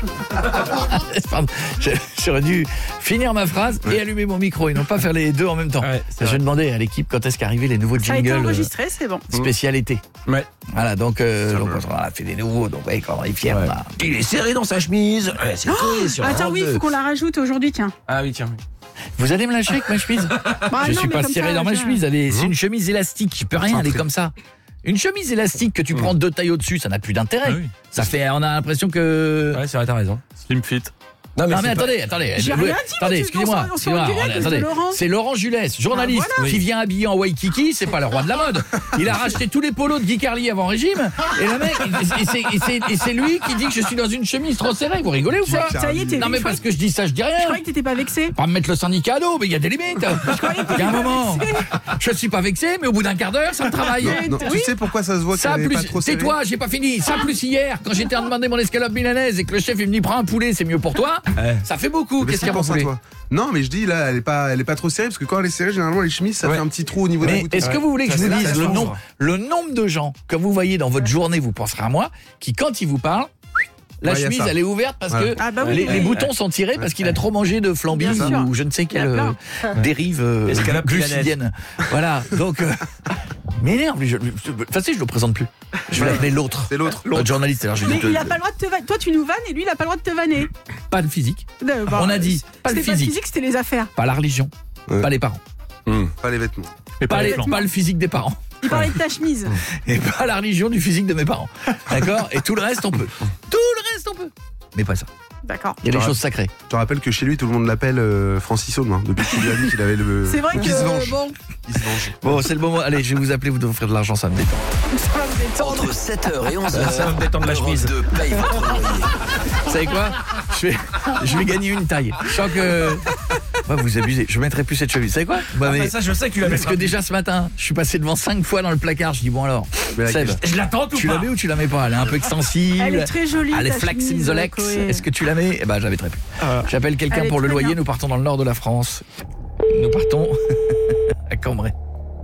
S4: Pardon. J'aurais dû finir ma phrase et allumer mon micro et non pas faire les deux en même temps. Ouais, je demandais à l'équipe quand est-ce qu'arrivaient les nouveaux jingles.
S3: Ça a été enregistré, c'est bon.
S4: Spécial été.
S20: Ouais.
S4: Voilà, donc, euh, donc on a fait des nouveaux, donc ouais, quand on est fiers.
S20: Ouais.
S4: Là.
S20: Il est serré dans sa chemise. Ouais, c'est
S3: Oh,
S20: sur
S3: attends, oui, il faut qu'on la rajoute aujourd'hui, tiens.
S20: Ah oui, tiens.
S4: Vous allez me lâcher avec ma chemise
S3: Bah,
S4: Je
S3: non,
S4: suis
S3: mais
S4: pas
S3: comme
S4: serré
S3: ça,
S4: dans ma
S3: je-
S4: chemise, elle est- c'est une chemise élastique, je peux rien, elle est comme ça. Une chemise élastique que tu prends deux tailles au-dessus, ça n'a plus d'intérêt.
S20: Ah oui.
S4: Ça fait, on a l'impression que...
S20: Ouais, c'est vrai, t'as raison.
S5: Slim fit.
S4: Non mais,
S20: c'est
S4: attendez,
S20: pas-
S4: attendez,
S3: J'ai
S4: oui,
S3: rien dit,
S4: attendez,
S3: mais tu-
S4: excusez-moi,
S3: on s'en- on s'en
S4: excusez-moi,
S3: engueulait,
S4: attendez,
S3: c'est Laurent.
S4: c'est Laurent Julès, journaliste,
S3: Ah, voilà.
S4: qui
S3: Oui.
S4: vient habillé en Waikiki, c'est pas le roi de la mode. Il a racheté tous les polos de Guy Carlier avant régime, et le mec, et c'est- et c'est- et c'est lui qui dit que je suis dans une chemise trop serrée. Vous rigolez ou pas?
S3: Ça y est, t'es
S4: Non mais
S3: vexé.
S4: parce que je dis ça, je dis rien.
S3: Je croyais que t'étais pas vexé.
S4: Pas me mettre le syndicat à dos, mais il y a des limites. Il y a un moment. Je suis pas vexé, mais au bout d'un quart d'heure, ça me travaille.
S6: Non, tu sais pourquoi ça se voit
S4: Ça
S6: qu'elle est
S4: plus,
S6: pas trop serrée
S4: tais-toi, j'ai pas fini. Ça plus hier, quand j'étais à demander mon escalope milanaise et que le chef il me dit prends un poulet, c'est mieux pour toi. Ça fait beaucoup.
S6: Mais
S4: Qu'est-ce
S6: c'est
S4: qu'il y a
S6: pour
S4: pour
S6: ça,
S4: poulet?
S6: toi. Non, mais je dis là, elle est pas, elle est pas trop serrée parce que quand elle est serrée, généralement les chemises, ça
S4: Ouais.
S6: fait un petit trou au niveau des
S4: Mais
S6: boutons.
S4: est-ce que vous voulez que
S6: Ça,
S4: je vous
S6: c'est là,
S4: dise
S6: ça
S4: le
S6: change.
S4: nombre, le nombre de gens que vous voyez dans votre journée, vous penserez à moi, qui quand ils vous parlent, la
S6: Ouais, y a
S4: chemise
S6: ça.
S4: elle est ouverte parce
S6: Ouais.
S4: que
S3: Ah bah oui.
S4: les, les
S3: Ouais.
S4: boutons sont tirés parce qu'il a trop mangé de flambis
S3: Bien sûr.
S4: ou je ne sais quelle
S3: Il y a
S4: euh, dérive euh,
S20: Escalope
S4: glucidienne. Voilà, donc euh, m'énerve, lui, je, je, enfin si je le présente plus. Je vais l'appeler l'autre.
S6: C'est l'autre.
S4: L'autre journaliste. Alors je
S3: Mais
S4: dis,
S3: il a pas le droit de te vanner. Toi, tu nous vannes et lui, il a pas le droit de te vanner.
S4: pas le physique,
S3: Euh, bah,
S4: on a dit pas le
S3: c'était pas le
S4: physique,
S3: physique, c'était les affaires.
S4: pas la religion,
S6: Ouais.
S4: pas les parents,
S6: Pas les vêtements.
S5: Mais
S4: pas,
S5: pas
S4: les,
S5: les plans.
S4: pas le physique des parents.
S3: Il parlait de ta chemise.
S4: Et pas la religion du physique de mes parents. D'accord? Et tout le reste, on peut. Tout le reste, on peut. Mais pas ça.
S3: D'accord.
S4: Il y a des
S6: Ouais.
S4: choses sacrées.
S6: Je te rappelle que chez lui, tout le monde l'appelle euh, Francis Aude, hein, depuis qu'il lui a dit qu'il avait le.
S3: C'est vrai
S6: Qui se
S3: que
S6: venge.
S3: bon,
S6: Il se venge.
S4: Bon, c'est le moment. Allez, je vais vous appeler, vous devez offrir de l'argent, ça me détend.
S3: ça va me détendre.
S7: Entre sept heures et onze heures,
S20: Ça va me détendre la chemise.
S7: Europe deux paye votre loyer.
S4: Vous savez quoi? Je vais, je vais gagner une taille. Je sens que. Ouais, vous abusez. Je mettrai plus cette chemise. Vous savez quoi? Bah,
S20: Ah,
S4: mais-
S20: bah, ça, je sais que tu la
S4: Parce
S20: mettras
S4: que
S20: plus.
S4: déjà ce matin, je suis passé devant cinq fois dans le placard. Je dis bon alors,
S6: Mais
S4: Seb,
S6: laquelle
S20: Je l'attends ou
S4: tu
S20: pas
S4: la mets ou tu la mets pas? Elle est un peu extensible.
S3: Elle est très jolie.
S4: Elle est
S3: ta
S4: flex in
S3: chemise,
S4: the legs.
S3: Chloé.
S4: Est-ce que tu la mets? Eh ben, je la mettrai plus. J'appelle quelqu'un
S3: Elle est
S4: pour le
S3: très
S4: loyer.
S3: bien.
S4: Nous partons dans le nord de la France. Nous partons à Cambrai.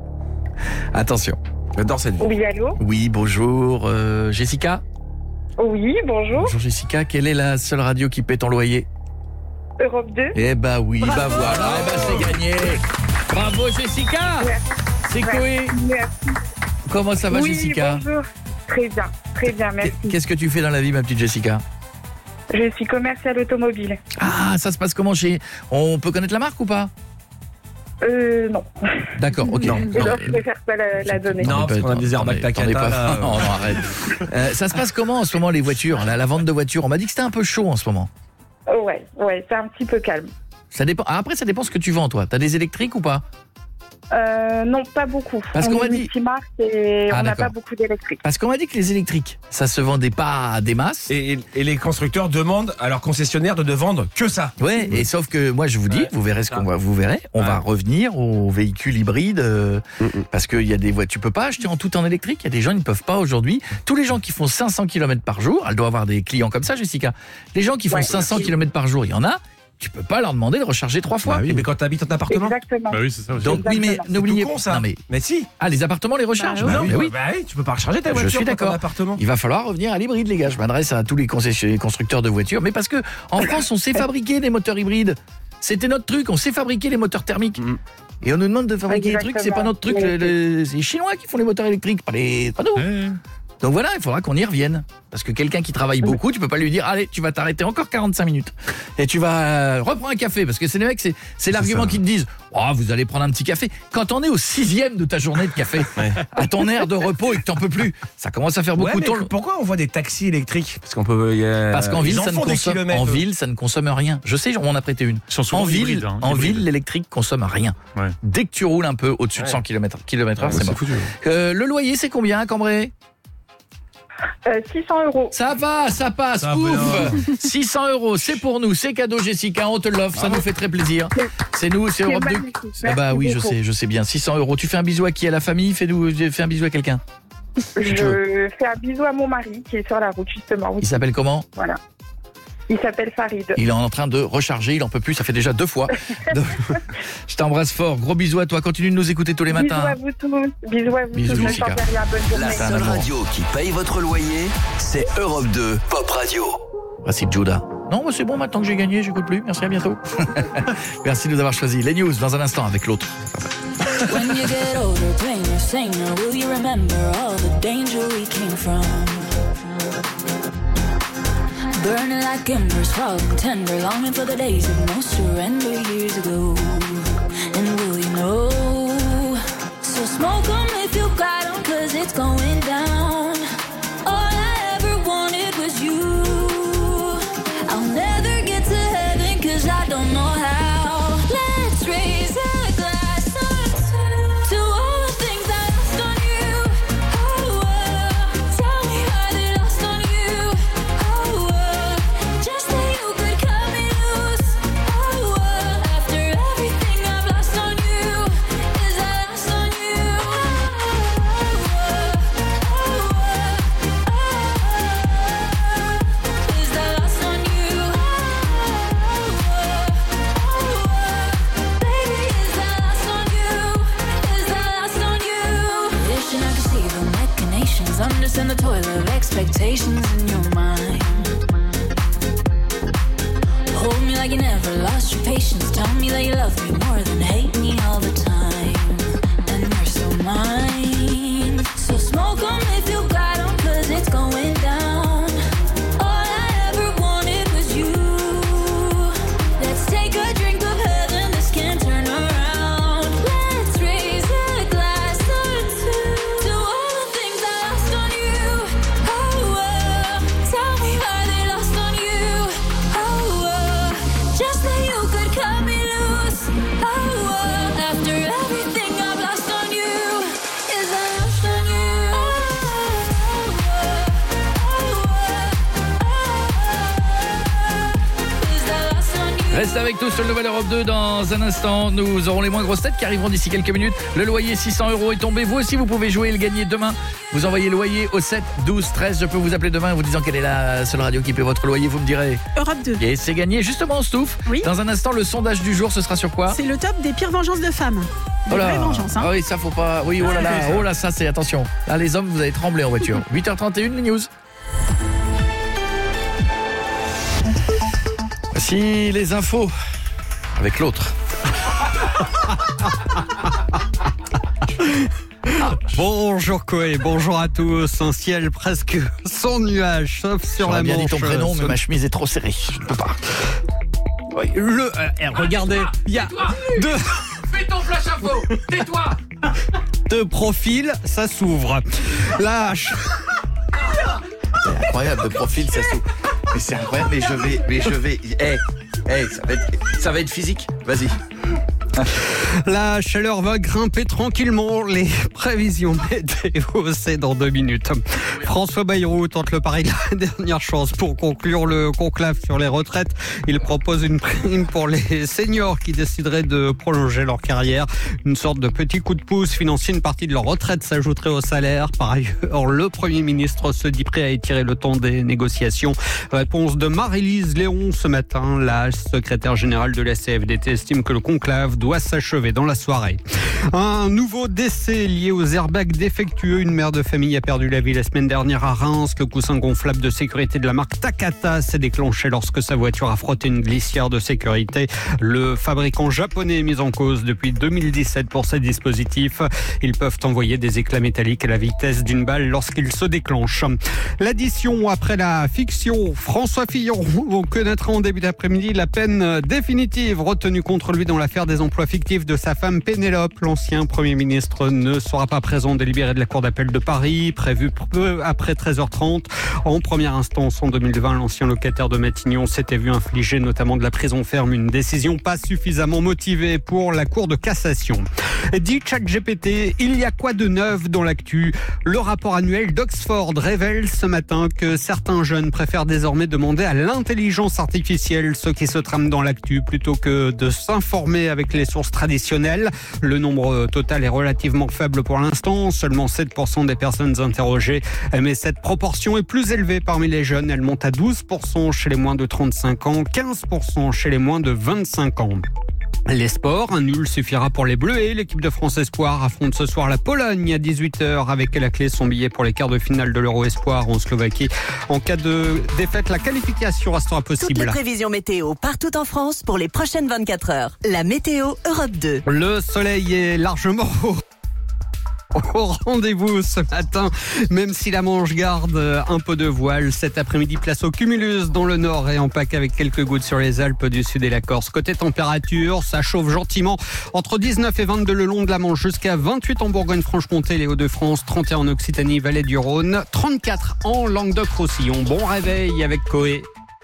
S4: Attention.
S20: J'adore cette vie.
S8: Oui, allô?
S4: Oui, bonjour. euh, Jessica?
S8: Oui, bonjour.
S4: Bonjour Jessica. Quelle est la seule radio qui paie ton loyer?
S8: Europe deux.
S4: Eh bah oui,
S3: Bravo.
S4: bah voilà. Eh bah c'est gagné. Bravo Jessica. C'est Coé.
S8: Merci.
S4: Comment ça va
S8: oui,
S4: Jessica?
S8: bonjour. Très bien, très bien, merci.
S4: Qu'est-ce que tu fais dans la vie ma petite Jessica?
S8: Je suis commercial automobile.
S4: Ah, ça se passe comment chez... On peut connaître la marque ou pas?
S8: Euh, non.
S4: D'accord, ok.
S8: Non,
S4: Non,
S8: je préfère pas la, la donner.
S20: Non, parce qu'on a des
S4: t'en
S20: airbags
S4: es- t'en es
S20: Takata,
S4: pas-
S20: là.
S4: Non, non, arrête. Euh, ça se passe comment en ce moment les voitures, la, la vente de voitures? On m'a dit que c'était un peu chaud en ce moment.
S8: Oh, ouais, ouais, c'est un petit peu calme.
S4: Ça dépend. Ah, après, ça dépend ce que tu vends toi. T'as des électriques ou pas?
S8: Euh, non, pas beaucoup.
S4: Parce
S8: on
S4: qu'on m'a
S8: est
S4: dit-
S8: multimarque et
S4: Ah,
S8: on n'a
S4: d'accord.
S8: pas beaucoup d'électrique.
S4: Parce qu'on m'a dit que les électriques, ça se vendait pas à des masses.
S20: Et, et- et les constructeurs demandent à leurs concessionnaires de ne vendre que ça.
S4: Ouais, et sauf que moi je vous dis,
S20: Ouais.
S4: vous verrez ce qu'on va, vous verrez, on
S20: Ouais.
S4: va revenir aux véhicules hybrides euh, parce qu'il y a des voitures, tu peux pas acheter en tout en électrique. Il y a des gens qui ne peuvent pas aujourd'hui. Tous les gens qui font cinq cents kilomètres par jour, elle doit avoir des clients comme ça, Jessica. Les gens qui font
S8: Ouais.
S4: cinq cents kilomètres par jour, il y en a. Tu peux pas leur demander de recharger trois fois.
S20: Bah oui, mais quand t'habites en appartement.
S8: Exactement.
S5: Bah oui, c'est ça aussi.
S4: Donc oui, mais
S8: Exactement.
S4: n'oubliez
S20: C'est tout con, ça.
S4: Non, mais
S20: Mais si.
S4: ah, les appartements les rechargent.
S3: Bah
S4: Bah
S20: oui,
S4: mais oui.
S20: bah oui, tu peux pas recharger ta
S4: Je
S20: voiture
S4: suis
S20: quand t'es en
S4: d'accord.
S20: appartement.
S4: Il va falloir revenir à l'hybride, les gars. Je m'adresse à tous les concession- les constructeurs de voitures, mais parce que en France, on sait fabriquer des moteurs hybrides. C'était notre truc, on sait fabriquer les moteurs thermiques. Et on nous demande de fabriquer des trucs, c'est pas notre truc.
S8: Exactement.
S4: le- le- c'est les Chinois qui font les moteurs électriques, pas les, pas nous.
S5: Ouais.
S4: Donc voilà, il faudra qu'on y revienne. Parce que quelqu'un qui travaille beaucoup, tu peux pas lui dire, allez, tu vas t'arrêter encore quarante-cinq minutes. Et tu vas euh, reprendre un café. Parce que c'est les mecs, c'est, c'est l'argument
S6: ça.
S4: qui te disent, oh, vous allez prendre un petit café. Quand on est au sixième de ta journée de café, à ton air de repos et que t'en peux plus, ça commence à faire beaucoup
S20: Ouais,
S4: de
S20: mais
S4: temps.
S20: pourquoi on voit des taxis électriques? Parce qu'on peut. y a-
S4: Parce qu'en
S20: ils
S4: ville,
S20: en
S4: ça ne
S20: font des
S4: consomme,
S20: kilomètres,
S4: en
S20: eux.
S4: ville, ça ne consomme rien. Je sais, on en a prêté une.
S5: Ils sont souvent
S4: En ville,
S5: hybrides, hein,
S4: en
S5: hybrides.
S4: ville, l'électrique consomme rien.
S5: Ouais.
S4: Dès que tu roules un peu au-dessus de
S20: Ouais.
S4: cent kilomètres heure, c'est
S6: c'est
S4: mort.
S6: foutu.
S4: Euh, le loyer, c'est combien à Cambrai?
S8: Euh, six cents euros.
S4: Ça va, ça passe,
S20: Ça
S4: ouf.
S20: va.
S4: six cents euros, c'est pour nous, c'est cadeau Jessica, on te l'offre, ça nous fait très plaisir. C'est nous, c'est
S8: C'est
S4: Europe deux.
S8: magnifique.
S4: Ah bah
S8: Merci
S4: oui, je
S8: beaucoup.
S4: sais, je sais bien, six cents euros. Tu fais un bisou à qui? À la famille? Fais-nous, fais un bisou à quelqu'un.
S8: Je fais un bisou à mon mari qui est sur la route, justement.
S4: Il s'appelle comment?
S8: Voilà. Il s'appelle Farid.
S4: Il est en train de recharger, il en peut plus, ça fait déjà deux fois. Je t'embrasse fort, gros bisous à toi, continue de nous écouter tous les matins.
S8: Bisous à vous tous. Bisous à vous
S4: Bisous,
S8: tous.
S4: Jessica.
S7: La seule radio qui paye votre loyer, c'est Europe deux Pop Radio.
S4: Voici Judah. Non, c'est bon, maintenant que j'ai gagné, j'écoute plus. Merci, à bientôt. Merci de nous avoir choisi. Les news dans un instant avec l'autre.
S1: When you get older, plainer, saner, will you remember all the danger we came from? Burning like embers, falling tender, longing for the days of no surrender years ago. And will you know? So smoke 'em if you got 'em, 'cause it's going down. All I ever wanted was you. I'll never get to heaven 'cause I don't know how. Let's raise a glass to all the things I lost on you. Oh, uh, tell me how they lost on you. Oh, uh, just that you could cut me loose. Oh, uh, after everything I've lost on you, is I lost on you. Oh, uh, oh, uh, oh, is I lost on you. Baby, is I lost on you? Is I lost on you? Wishing I could see the machinations, understand the toil of expectations in your mind. Hold me like you never lost your patience. Tell me that you love me more than hate me all the time. And you're so mine. So smoke 'em if you got 'em, 'cause it's going down. All I ever wanted was you. Let's take a drink of heaven, this can't turn around. Let's raise a glass or two to all the things I lost on you. Oh, uh, tell me how they lost on you. Oh, uh, just that you could cut me loose. Oh, uh, after everything I've lost on you, is I lost on you. Oh,
S4: Reste avec nous sur le Nouvel Europe deux dans un instant. Nous aurons les moins grosses têtes qui arriveront d'ici quelques minutes. Le loyer six cents euros est tombé. Vous aussi, vous pouvez jouer et le gagner demain. Vous envoyez loyer au sept douze treize. Je peux vous appeler demain en vous disant quelle est la seule radio qui paie votre loyer. Vous me direz.
S3: Europe deux.
S4: Et c'est gagné. Justement, Stouff.
S3: Oui.
S4: Dans un instant, le sondage du jour, ce sera sur quoi?
S3: C'est le top des pires vengeances de femmes. Des
S4: Oh là.
S3: vraies vengeances, hein.
S4: Ah oui, ça faut pas. Oui, oh là là. Oh là, ça c'est attention. Là, les hommes, vous allez trembler en voiture. huit heures trente et une, les news. Voici les infos avec l'autre.
S5: Bonjour Koé, bonjour à tous. Un ciel presque sans nuages, sauf sur
S4: J'aurais
S5: la
S4: bien
S5: Manche.
S4: dit ton prénom, mais ma chemise est trop serrée. Je ne peux pas.
S5: Oui, le, euh, eh, regardez, il y a deux,
S4: Fais ton flash info. Tais-toi.
S5: deux profils, ça s'ouvre. Là, je-
S4: C'est incroyable, de profil, ça s'ouvre. Mais c'est incroyable, mais je vais, mais je vais. Hey, hey, ça va être, ça va être physique. Vas-y.
S5: La chaleur va grimper tranquillement. Les prévisions météo, c'est dans deux minutes. François Bayrou tente le pari de la dernière chance pour conclure le conclave sur les retraites. Il propose une prime pour les seniors qui décideraient de prolonger leur carrière. Une sorte de petit coup de pouce financier. Une partie de leur retraite s'ajouterait au salaire. Par ailleurs, le Premier ministre se dit prêt à étirer le temps des négociations. Réponse de Marie-Lise Léon ce matin. La secrétaire générale de la C F D T estime que le conclave doit s'achever dans la soirée. Un nouveau décès lié aux airbags défectueux. Une mère de famille a perdu la vie la semaine dernière à Reims. Le coussin gonflable de sécurité de la marque Takata s'est déclenché lorsque sa voiture a frotté une glissière de sécurité. Le fabricant japonais est mis en cause depuis deux mille dix-sept pour ces dispositifs. Ils peuvent envoyer des éclats métalliques à la vitesse d'une balle lorsqu'ils se déclenchent. L'addition après la fiction. François Fillon connaîtra en début d'après-midi la peine définitive retenue contre lui dans l'affaire des emplois fictifs de sa femme Pénélope. L'ancien Premier ministre ne sera pas présent au délibéré de la Cour d'appel de Paris, prévu peu après treize heures trente. En première instance, en deux mille vingt, l'ancien locataire de Matignon s'était vu infliger notamment de la prison ferme, une décision pas suffisamment motivée pour la Cour de cassation. Dit ChatGPT, il y a quoi de neuf dans l'actu? Le rapport annuel d'Oxford révèle ce matin que certains jeunes préfèrent désormais demander à l'intelligence artificielle ce qui se trame dans l'actu plutôt que de s'informer avec les sources traditionnelles. Le nombre total est relativement faible pour l'instant. Seulement sept pour cent des personnes interrogées. Mais cette proportion est plus élevée parmi les jeunes. Elle monte à douze pour cent chez les moins de trente-cinq ans, quinze pour cent chez les moins de vingt-cinq ans. Les sports, un nul suffira pour les Bleus et l'équipe de France Espoir affronte ce soir la Pologne à dix-huit heures avec à la clé son billet pour les quarts de finale de l'Euro Espoir en Slovaquie. En cas de défaite, la qualification restera possible.
S2: Toutes les prévisions météo partout en France pour les prochaines vingt-quatre heures. La météo Europe deux.
S5: Le soleil est largement au rendez-vous ce matin, même si la Manche garde un peu de voile. Cet après-midi, place au cumulus dans le nord et en P A C avec quelques gouttes sur les Alpes du Sud et la Corse. Côté température, ça chauffe gentiment entre dix-neuf et vingt-deux le long de la Manche, jusqu'à vingt-huit en Bourgogne-Franche-Comté, les Hauts-de-France, trente et un en Occitanie, Vallée du Rhône, trente-quatre en Languedoc-Roussillon. Bon réveil avec Coé.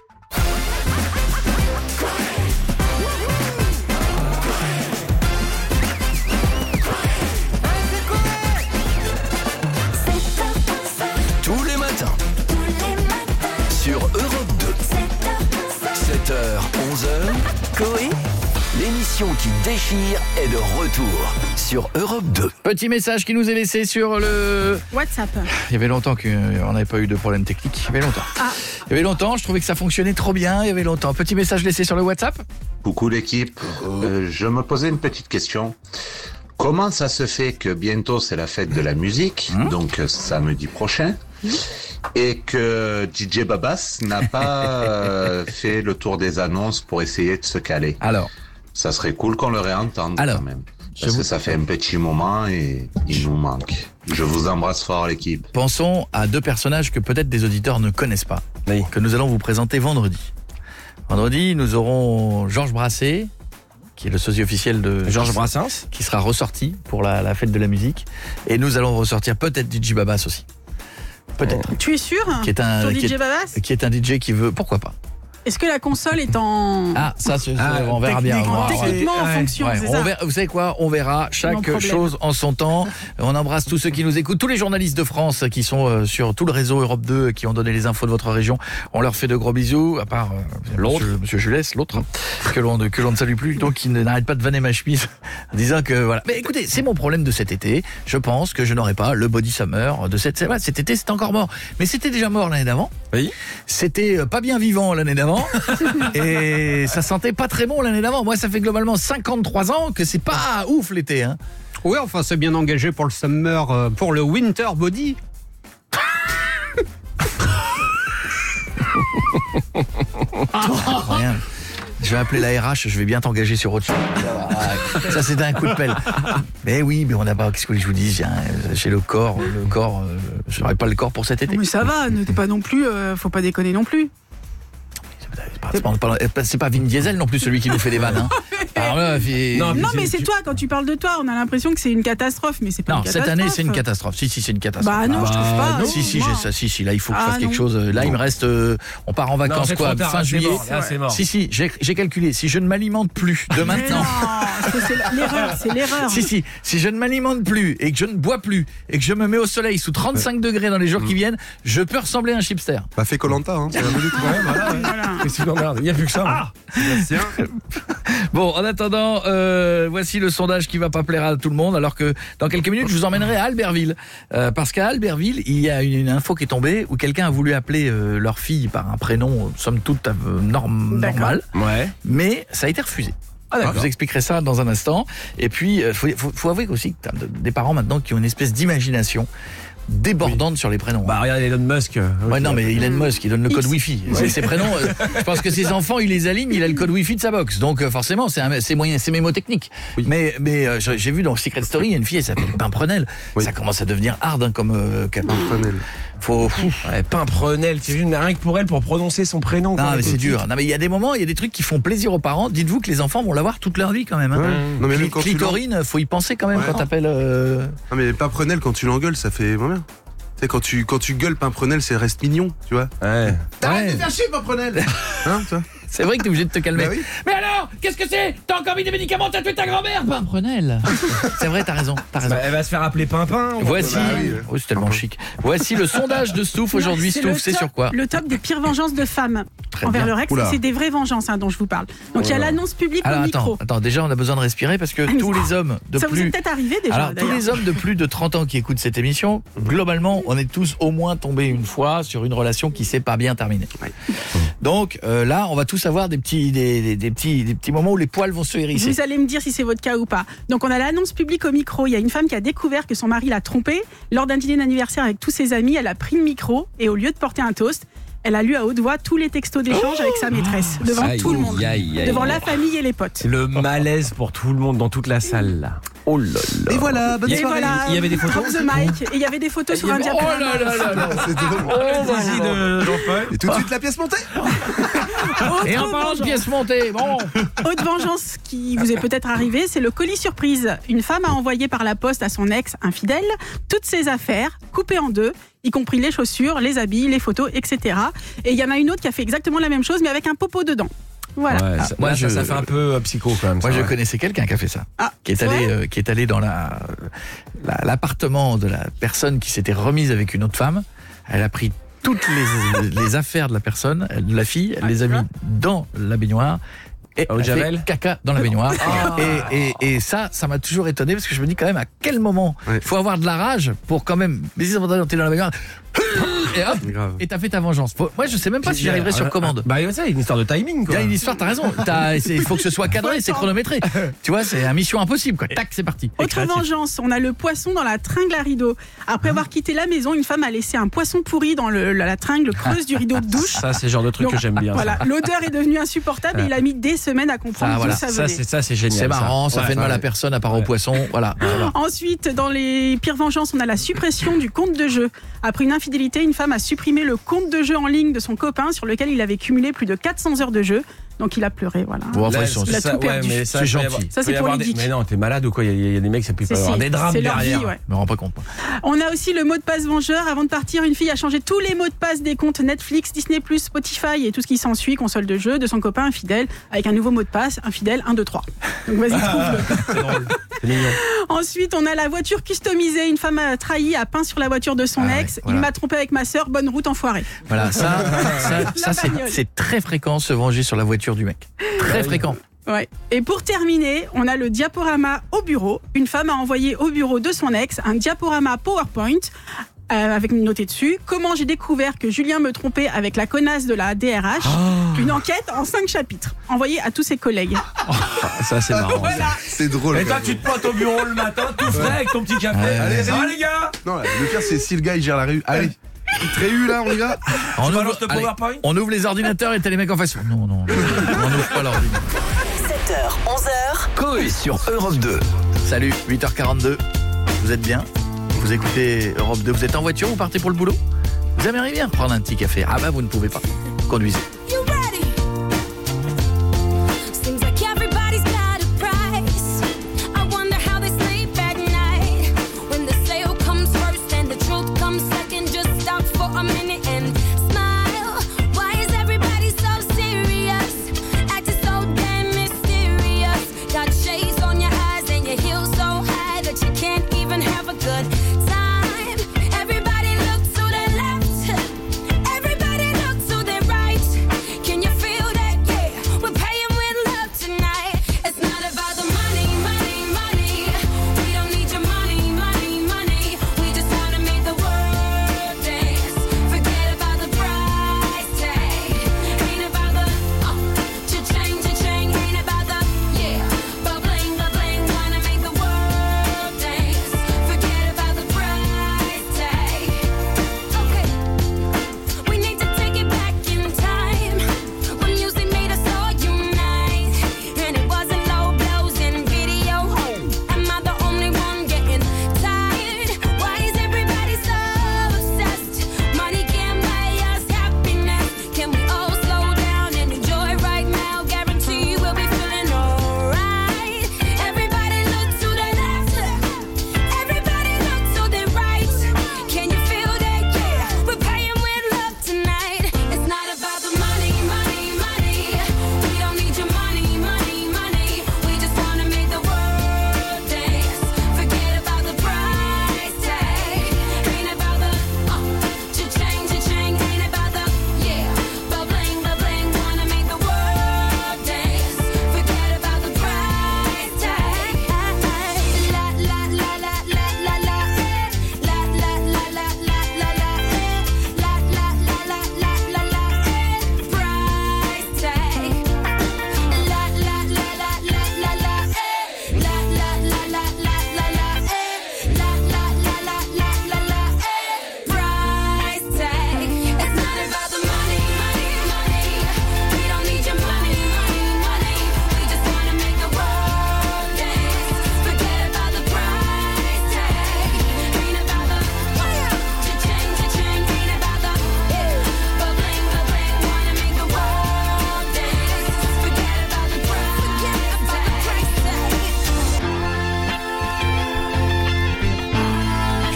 S7: Sur Europe deux. sept heures, onze heures. Coé, l'émission qui déchire est de retour sur Europe deux.
S4: Petit message qui nous est laissé sur le
S3: WhatsApp.
S4: Il y avait longtemps qu'on n'avait pas eu de problème technique. Il y avait longtemps.
S3: Ah.
S4: Il y avait longtemps, je trouvais que ça fonctionnait trop bien. Il y avait longtemps. Petit message laissé sur le WhatsApp.
S9: Coucou l'équipe. Euh, je me posais une petite question. Comment ça se fait que bientôt c'est la fête de la musique, mmh. donc samedi prochain, mmh. et que D J Babas n'a pas euh, fait le tour des annonces pour essayer de se caler?
S4: Alors,
S9: ça serait cool qu'on le réentende
S4: Alors,
S9: quand même. Parce
S4: vous...
S9: que ça fait un petit moment et il nous manque. Je vous embrasse fort l'équipe.
S4: Pensons à deux personnages que peut-être des auditeurs ne connaissent pas, oui. que nous allons vous présenter vendredi. Vendredi, nous aurons Georges Brassens, qui est le sosie officiel de
S10: Georges Brassens,
S4: qui sera ressorti pour la, la fête de la musique. Et nous allons ressortir peut-être D J Babas aussi. Peut-être.
S3: Oh. Tu es sûr
S4: qui est un,
S3: sur
S4: qui
S3: D J
S4: est,
S3: Babas
S4: qui est un D J qui veut... Pourquoi pas?
S3: Est-ce que la console est en...
S4: Ah, ça, c'est, ah, on verra bien.
S3: En, techniquement en ouais, fonction,
S4: ouais,
S3: c'est
S4: on
S3: ça
S4: verra, vous savez quoi? On verra chaque chose en son temps. On embrasse tous ceux qui nous écoutent, tous les journalistes de France qui sont euh, sur tout le réseau Europe deux, qui ont donné les infos de votre région. On leur fait de gros bisous, à part euh, l'autre, monsieur, monsieur Jules, l'autre, que l'on, que l'on ne salue plus, donc qui n'arrête pas de vanner ma chemise en disant que voilà. Mais écoutez, c'est mon problème de cet été. Je pense que je n'aurai pas le body summer de cette... Voilà, cet été, c'est encore mort. Mais c'était déjà mort l'année d'avant.
S10: Oui.
S4: C'était pas bien vivant l'année d'avant. Et ça sentait pas très bon l'année d'avant. Moi, ça fait globalement cinquante-trois ans que c'est pas ouf l'été. Hein.
S5: Oui, enfin, c'est bien engagé pour le summer, euh, pour le winter body.
S4: Rien. Je vais appeler la R H, je vais bien t'engager sur autre chose. Ça, c'est un coup de pelle. Mais oui, mais on n'a pas... Qu'est-ce que je vous dis? J'ai le corps, le corps... Euh, je n'aurai pas le corps pour cet été.
S3: Mais ça va, ne t'es pas non plus... Euh, faut pas déconner non plus.
S4: C'est pas, c'est pas Vin Diesel non plus celui qui nous fait des vannes. Hein. Alors là, puis...
S3: Non, non mais c'est toi, quand tu parles de toi, on a l'impression que c'est une catastrophe, mais c'est pas
S4: non,
S3: une catastrophe.
S4: cette année c'est une catastrophe. Si, si, c'est une catastrophe.
S3: Bah non, ah, je trouve pas. Non,
S4: si, si, j'ai ça. Si, si, là il faut que je
S3: ah,
S4: fasse
S3: non.
S4: quelque chose. Là
S3: non.
S4: il me reste. Euh, on part en vacances non, quoi, tard, fin juillet.
S10: Mort, là, c'est mort.
S4: Si, si, j'ai, j'ai calculé. Si je ne m'alimente plus de maintenant.
S3: Non, c'est l'erreur, c'est l'erreur.
S4: Si, si, si je ne m'alimente plus et que je ne bois plus et que je me mets au soleil sous trente-cinq degrés dans les jours mmh. qui viennent, je peux ressembler à un chipster.
S6: Bah fais Koh-Lanta, hein. C'est la minute quand même. Voilà.
S10: Voilà. Il n'y a plus que ça. Ah
S4: bon, en attendant, euh, voici le sondage qui va pas plaire à tout le monde, alors que dans quelques minutes, je vous emmènerai à Albertville. Euh, parce qu'à Albertville, il y a une, une info qui est tombée où quelqu'un a voulu appeler euh, leur fille par un prénom, somme toute, euh, norm, normal.
S10: Ouais.
S4: Mais ça a été refusé.
S10: Ah,
S4: je vous expliquerai ça dans un instant. Et puis, il faut, faut, faut avouer aussi que t'as des parents maintenant qui ont une espèce d'imagination débordante oui. sur les prénoms.
S10: Bah regarde Elon Musk.
S4: Ouais non mais Elon Musk il donne le code Wi-Fi. Ouais. Ses prénoms, euh, je pense que ses enfants il les aligne, il a le code Wi-Fi de sa box. Donc euh, forcément c'est un, c'est moyen, c'est mémotechnique. Oui. Mais mais euh, j'ai vu dans Secret Story il y a une fille elle s'appelle Pimprenel. Oui. Ça commence à devenir hard hein, comme euh,
S6: Pimprenel.
S4: Faut
S10: ouais, Pimprenel, c'est juste rien que pour elle pour prononcer son prénom.
S4: Non mais c'est dur. Non mais il y a des moments, il y a des trucs qui font plaisir aux parents. Dites-vous que les enfants vont l'avoir toute leur vie quand même. Hein.
S6: Ouais. Non mais même quand
S4: Clitorine, faut y penser quand même ouais. quand t'appelles. Euh...
S6: Non mais Pimprenel quand tu l'engueules ça fait vraiment bien. Tu sais, quand tu, quand tu gueules Pimprenel, c'est reste mignon, tu vois.
S10: Ouais.
S6: T'arrêtes ouais. de faire chier, Pimprenel. Hein, tu vois.
S4: C'est vrai que t'es obligé de te calmer.
S6: Bah oui.
S4: Mais alors, qu'est-ce que c'est? T'as encore mis des médicaments, t'as tué ta grand-mère? Pimprenelle. C'est vrai, t'as raison, t'as raison.
S10: Bah, elle va se faire appeler Pimpin.
S4: Voici,
S6: Bah oui.
S4: oh, c'est tellement chic. Voici le sondage de Stouff aujourd'hui.
S3: C'est le
S4: Stouff, c'est
S3: top-
S4: sur quoi?
S3: Le top des pires vengeances de femmes
S4: Très
S3: envers
S4: bien.
S3: leur ex.
S6: Oula.
S3: C'est des vraies vengeances hein, dont je vous parle. Donc il y a
S6: Oula.
S3: l'annonce publique
S4: Alors
S3: au
S4: attends,
S3: micro.
S4: attends, déjà on a besoin de respirer parce que
S3: Ah, mais
S4: tous
S3: ça-
S4: les hommes de
S3: Ça vous
S4: plus
S3: est peut-être arrivé déjà
S4: Alors tous
S3: d'ailleurs.
S4: les hommes de plus de trente ans qui écoutent cette émission, globalement, on est tous au moins tombés une fois sur une relation qui s'est pas bien terminée. Donc euh, là, on va tous avoir des petits des, des, des petits des petits moments où les poils vont se hérisser.
S3: Vous allez me dire si c'est votre cas ou pas. Donc on a l'annonce publique au micro. Il y a une femme qui a découvert que son mari l'a trompée. Lors d'un dîner d'anniversaire avec tous ses amis, elle a pris le micro et au lieu de porter un toast, elle a lu à haute voix tous les textos d'échange avec sa maîtresse, devant
S10: Aïe,
S3: tout le monde,
S10: aïe, aïe,
S3: devant
S10: aïe.
S3: la famille et les potes.
S10: Le malaise pour tout le monde dans toute la salle là. Oh là là.
S6: Et voilà, bonne
S3: Et
S6: soirée.
S3: voilà,
S10: Il y avait des photos
S3: drop the mic. Et il y avait des photos sur un
S4: Oh
S3: diaporama.
S4: là là là là.
S6: C'est drôle.
S10: Le zizi de Jean-Paul.
S6: Et tout de suite la pièce montée.
S4: Et en
S3: Autre
S4: parlant de
S3: vengeance.
S4: pièces montées, bon.
S3: Autre vengeance qui vous est peut-être arrivée, c'est le colis surprise. Une femme a envoyé par la poste à son ex infidèle toutes ses affaires coupées en deux, y compris les chaussures, les habits, les photos, et cetera. Et il y en a une autre qui a fait exactement la même chose, mais avec un popo dedans. Voilà.
S10: Ouais,
S4: Ah,
S10: ça,
S4: moi,
S10: là,
S4: je-
S10: ça, ça fait un peu euh, psycho quand même.
S4: Moi,
S10: ça,
S4: je
S10: ouais.
S4: connaissais quelqu'un qui a fait ça,
S3: Ah,
S4: qui est
S3: c'est
S4: allé,
S3: vrai
S4: euh, qui est allé dans la, la- l'appartement de la personne qui s'était remise avec une autre femme. Elle a pris toutes les, les affaires de la personne, elle- de la fille, elle les a mis dans la baignoire. Et
S10: Au
S4: elle a fait
S10: Javel
S4: caca dans la baignoire.
S10: Ah.
S4: Et, et, et ça, ça m'a toujours étonné parce que je me dis quand même à quel moment il
S6: Ouais.
S4: faut avoir de la rage pour quand même baiser son pantalon, t'es dans la baignoire. Et hop,
S6: Grave.
S4: et t'as fait ta vengeance. Faut- moi, je sais même pas si j'y arriverai sur commande.
S10: Bah, ça, il y a une histoire de timing
S4: Il y
S10: quoi.
S4: a une histoire, t'as raison. T'as- c'est- Il faut que ce soit cadré, c'est chronométré. Tu vois, c'est un mission impossible, quoi. Tac, c'est parti.
S3: Autre vengeance, on a le poisson dans la tringle à rideau. Après avoir quitté la maison, une femme a laissé un poisson pourri dans le- la, la tringle creuse du rideau de douche.
S10: Ça, c'est le genre de truc
S3: Donc,
S10: que j'aime bien.
S3: Voilà,
S10: ça.
S3: l'odeur est devenue insupportable et il a mis des semaines à comprendre
S4: Ça,
S3: d'où
S4: voilà.
S3: ça
S10: Ça,
S3: venait.
S10: c'est ça, c'est génial.
S4: C'est marrant, ça,
S10: Ouais,
S4: fait de mal
S10: ouais.
S4: à personne à part au poisson. Voilà. ça va.
S3: Ensuite, dans les pires vengeances, on a la suppression du compte de jeu. Après une infidélité, une femme a supprimé le compte de jeu en ligne de son copain sur lequel il avait cumulé plus de quatre cents heures de jeu. Donc il a pleuré, voilà.
S4: Bon, après,
S10: Là,
S4: ils sont-
S3: Il a
S10: ça,
S3: tout
S10: ouais,
S3: perdu.
S10: mais ça,
S4: C'est
S10: il peut y
S4: gentil.
S10: avoir-
S3: Ça,
S10: peut
S3: c'est
S10: y
S3: pour
S10: avoir
S3: les
S10: des-
S3: geeks.
S10: Mais non, t'es malade ou quoi? Il y, a- il y a des mecs, ça peut pas
S3: C'est-
S10: avoir
S3: c'est-
S10: des drames
S3: c'est leur
S10: derrière.
S3: vie, ouais.
S4: Je me rends pas compte. moi.
S3: On a aussi le mot de passe vengeur. Avant de partir, une fille a changé tous les mots de passe des comptes Netflix, Disney+, Spotify et tout ce qui s'ensuit, console de jeu, de son copain infidèle, avec un nouveau mot de passe, infidèle un, deux, trois. Donc vas-y, trouve-le.
S10: C'est drôle. C'est mignon.
S3: Ensuite, on a la voiture customisée. Une femme a trahi, a peint sur la voiture de son
S4: Ah ouais,
S3: ex.
S4: voilà.
S3: Il m'a trompé avec ma sœur, bonne route enfoiré.
S4: Voilà, ça, ça, ça, c'est-
S3: bagnole.
S4: c'est très fréquent se venger sur la voiture du mec. Très fréquent.
S3: Ouais. Et pour terminer, on a le diaporama au bureau. Une femme a envoyé au bureau de son ex un diaporama PowerPoint euh, avec noté dessus comment j'ai découvert que Julien me trompait avec la connasse de la D R H.
S10: Oh.
S3: Une enquête en cinq chapitres envoyée à tous ses collègues.
S10: Ça, c'est marrant.
S3: Voilà.
S6: C'est drôle.
S10: Et toi, tu te pointes au bureau le matin, tout frais, avec ton petit café.
S4: Ouais.
S10: Allez, ça va les gars?
S6: Non, le pire, c'est si le gars il gère la rue. Allez, petite réu là, on y va.
S4: On
S10: Tu
S4: ouvre,
S10: balances le
S4: allez,
S10: PowerPoint?
S4: on ouvre les ordinateurs et t'as les mecs en face. Non, non, non, on n'ouvre pas l'ordinateur.
S2: sept heures, onze heures.
S7: Coé sur Europe deux.
S4: Salut, huit heures quarante-deux. Vous êtes bien? Vous écoutez Europe deux. Vous êtes en voiture? Vous partez pour le boulot? Vous aimeriez bien prendre un petit café? Ah bah vous ne pouvez pas. Conduisez.
S11: You ready? Seems like everybody's got a price. I wonder how they sleep at night. When the sale comes first and the truth comes second, just stop for a minute and smile. Why is everybody so serious? Acting so damn mysterious. Got shades on your eyes and your heels so high that you can't even have a good time. Everybody look to the left. Everybody look to the right.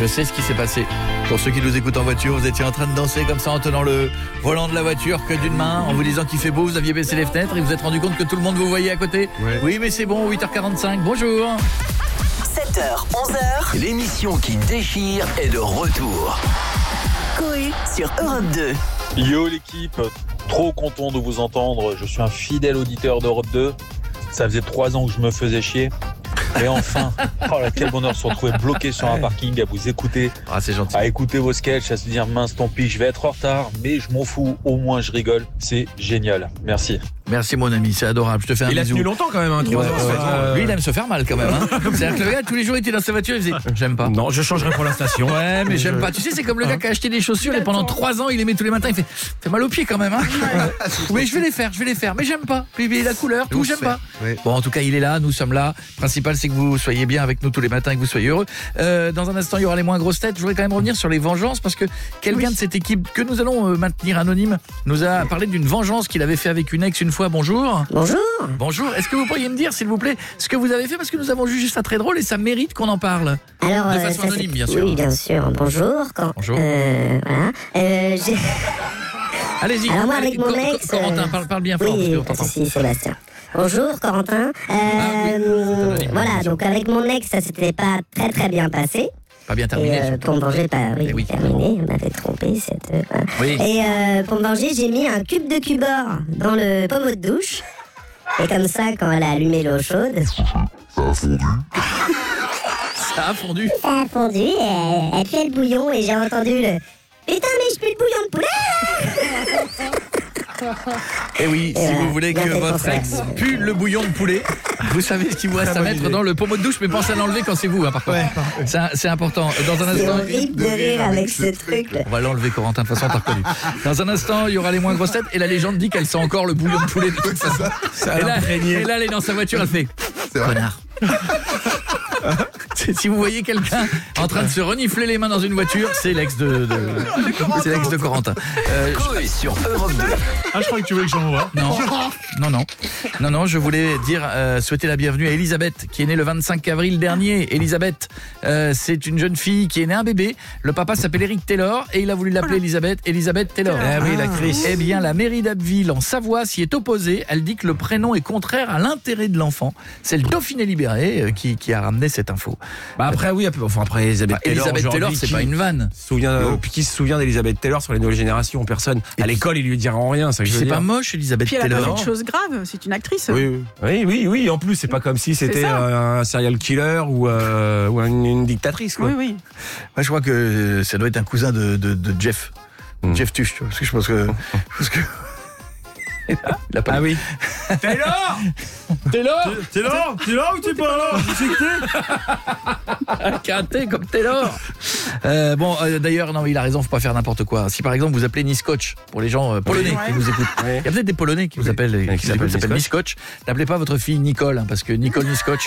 S4: sais ce qui s'est passé. Pour ceux qui nous écoutent en voiture, vous étiez en train de danser comme ça en tenant le volant de la voiture que d'une main, en vous disant qu'il fait beau, vous aviez baissé les fenêtres et vous vous êtes rendu compte que tout le monde vous voyait à côté. Ouais. Oui, mais c'est bon, huit heures quarante-cinq, bonjour.
S2: sept heures, onze heures.
S7: L'émission qui déchire est de retour.
S2: Coé sur Europe deux.
S13: Yo l'équipe, trop content de vous entendre. Je suis un fidèle auditeur d'Europe deux. Ça faisait trois ans que je me faisais chier. Et enfin, oh là, quel bonheur de se retrouver bloqué sur un parking à vous écouter,
S4: ah, c'est gentil.
S13: À écouter vos sketchs, à se dire mince tant pis, je vais être en retard, mais je m'en fous, au moins je rigole, c'est génial. Merci.
S4: Merci mon ami, c'est adorable, je te fais un
S10: il
S4: bisou.
S10: Il a tenu longtemps quand même, hein,
S4: ouais, ouais, ouais. Lui il aime se faire mal quand même. Hein. C'est-à-dire que le gars tous les jours il était dans sa voiture, il disait j'aime pas.
S10: Non, je changerai pour la station.
S4: Ouais, mais j'aime pas. Tu sais, c'est comme le gars qui a acheté des chaussures et pendant trois ans il les met tous les matins, il fait fait mal aux pieds quand même. Hein. Oui, je vais les faire, je vais les faire, mais j'aime pas. Puis la couleur, tout, j'aime pas. Oui. Bon, en tout cas, il est là, nous sommes là. Le principal, c'est que vous soyez bien avec nous tous les matins et que vous soyez heureux. Euh, dans un instant, il y aura les moins grosses têtes. Je voudrais quand même revenir sur les vengeances parce que quelqu'un oui. de cette équipe que nous allons euh, maintenir anonyme nous a parlé d'une vengeance qu'il avait fait avec une ex une fois. Bonjour.
S14: Bonjour.
S4: Bonjour. Est-ce que vous pourriez me dire, s'il vous plaît, ce que vous avez fait parce que nous avons jugé ça très drôle et ça mérite qu'on en parle.
S14: Alors,
S4: de façon
S14: euh,
S4: anonyme, bien sûr.
S14: Oui, bien sûr. Bonjour. Quand,
S4: Bonjour.
S14: Euh, voilà. Euh, j'ai...
S4: Allez-y.
S14: Alors moi,
S4: allez,
S14: avec mon
S4: Cor-
S14: ex.
S4: Corentin, parle, parle bien fort.
S14: Oui,
S4: parce que
S14: si, Sébastien. Bonjour, Corentin. Euh, ah, oui, voilà, donc avec mon ex, ça s'était pas très très bien passé.
S4: Pas bien terminé.
S14: Et euh, pour me venger, pas oui, oui. terminé. On m'avait trompé. Cette, euh, oui. Et euh, pour me venger, j'ai mis un cube de Cubor dans le pommeau de douche. Et comme ça, quand elle a allumé l'eau chaude,
S6: ça a fondu.
S4: Ça a fondu.
S14: Ça a fondu. Et elle, elle fait le bouillon et j'ai entendu le putain, mais je pue le bouillon de poulet.
S4: Et oui, et si voilà, vous voulez que votre ex pue le bouillon de poulet, vous savez ce qu'il vous reste à mettre idée. Dans le pommeau de douche, mais pensez à l'enlever quand c'est vous, hein, par contre. Ouais. C'est, c'est important. Dans un instant,
S14: c'est horrible de rire avec ce truc.
S4: On va l'enlever, Corentin, de toute façon, t'as reconnu. Dans un instant, il y aura les moins grosses têtes et la légende dit qu'elle sent encore le bouillon de poulet de toute façon. Et là, et là, elle est dans sa voiture, elle fait connard. Si vous voyez quelqu'un en train de se renifler les mains dans une voiture, c'est l'ex de, de c'est l'ex de Corentin.
S7: Euh, je... sur Europe deux.
S15: Ah, je crois que tu voulais que j'envoie.
S4: Non, non, non, non, non. Je voulais dire euh, souhaiter la bienvenue à Elisabeth, qui est née le vingt-cinq avril dernier. Elisabeth, euh, c'est une jeune fille qui est née un bébé. Le papa s'appelle Eric Taylor et il a voulu l'appeler Elisabeth. Elisabeth Taylor.
S10: Ah oui, l'actrice.
S4: Eh bien, la mairie d'Abbeville en Savoie s'y est opposée. Elle dit que le prénom est contraire à l'intérêt de l'enfant. C'est le Dauphiné libéré euh, qui, qui a ramené cette info.
S10: Bah après oui, enfin après Elisabeth
S4: bah,
S10: Taylor.
S4: Elisabeth Taylor, c'est pas une vanne.
S10: Se souvient, euh, puis qui se souvient d'Elisabeth Taylor sur les nouvelles générations? Personne. Et à l'école, ils lui diront rien. Ça,
S4: c'est pas moche, Elisabeth
S3: Taylor. Puis elle a
S4: Taylor.
S3: pas fait de choses graves. C'est une actrice.
S10: Oui, oui, oui, oui. En plus, c'est pas comme si c'était un serial killer ou, euh, ou une, une dictatrice. Quoi.
S3: Oui, oui.
S4: Moi, je crois que ça doit être un cousin de, de, de Jeff, mm. Jeff Tuch. Parce que je pense que. Parce que... Il a pas
S10: ah oui.
S15: Taylor
S4: Taylor
S15: T'es là T'es là ou t'es pas là? Je sais que
S4: t'es. Un quintet comme Taylor. Euh, bon, euh, d'ailleurs, non, il a raison, faut pas faire n'importe quoi. Si par exemple vous appelez Niskoch pour les gens euh, polonais ouais. qui nous écoutent, ouais. il y a peut-être des Polonais qui vous appellent, oui. qui, qui s'appellent, s'appellent Niskoch. N'appelez pas votre fille Nicole, hein, parce que Nicole Niskoch.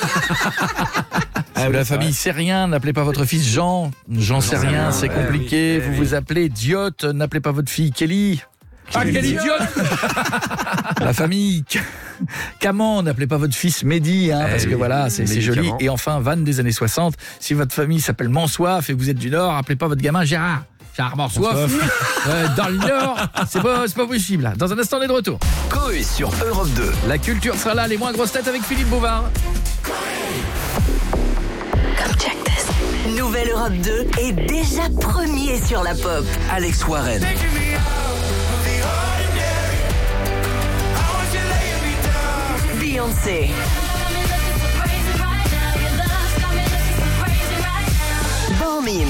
S4: Ah, la famille sait rien, n'appelez pas votre fils Jean. Jean sait rien, c'est compliqué. Ouais, oui, vous oui. vous appelez Diote, n'appelez pas votre fille Kelly.
S15: Ah, quel idiote.
S4: La famille Caman, n'appelez pas votre fils Mehdi, hein, parce que voilà, c'est, c'est joli. Et enfin, Van des années soixante, si votre famille s'appelle Mansoif et que vous êtes du Nord, appelez pas votre gamin Gérard. Gérard Mansoif, euh, dans le Nord, c'est pas, c'est pas possible. Dans un instant, on est de retour.
S7: Coé sur Europe deux.
S4: La culture sera là, les moins grosses têtes avec Philippe Bouvard.
S2: Come check this. Nouvelle Europe deux est déjà premier sur la pop.
S7: Alex Warren.
S2: Beyoncé. Bomin.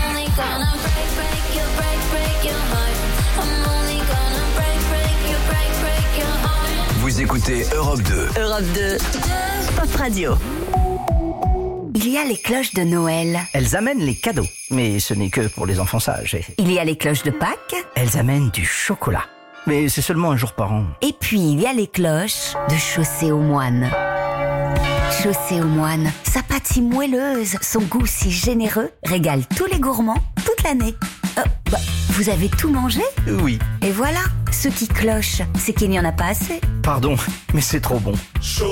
S7: Vous écoutez Europe deux.
S2: Europe deux, Pop Radio.
S17: Il y a les cloches de Noël.
S16: Elles amènent les cadeaux, mais ce n'est que pour les enfants sages.
S17: Il y a les cloches de Pâques.
S16: Elles amènent du chocolat, mais c'est seulement un jour par an.
S17: Et puis il y a les cloches de Chaussée aux Moines. Chaussée aux Moines, sa pâte si moelleuse, son goût si généreux, régale tous les gourmands toute l'année. Euh, bah, vous avez tout mangé ?
S16: Oui.
S17: Et voilà, ce qui cloche, c'est qu'il n'y en a pas assez.
S16: Pardon, mais c'est trop bon.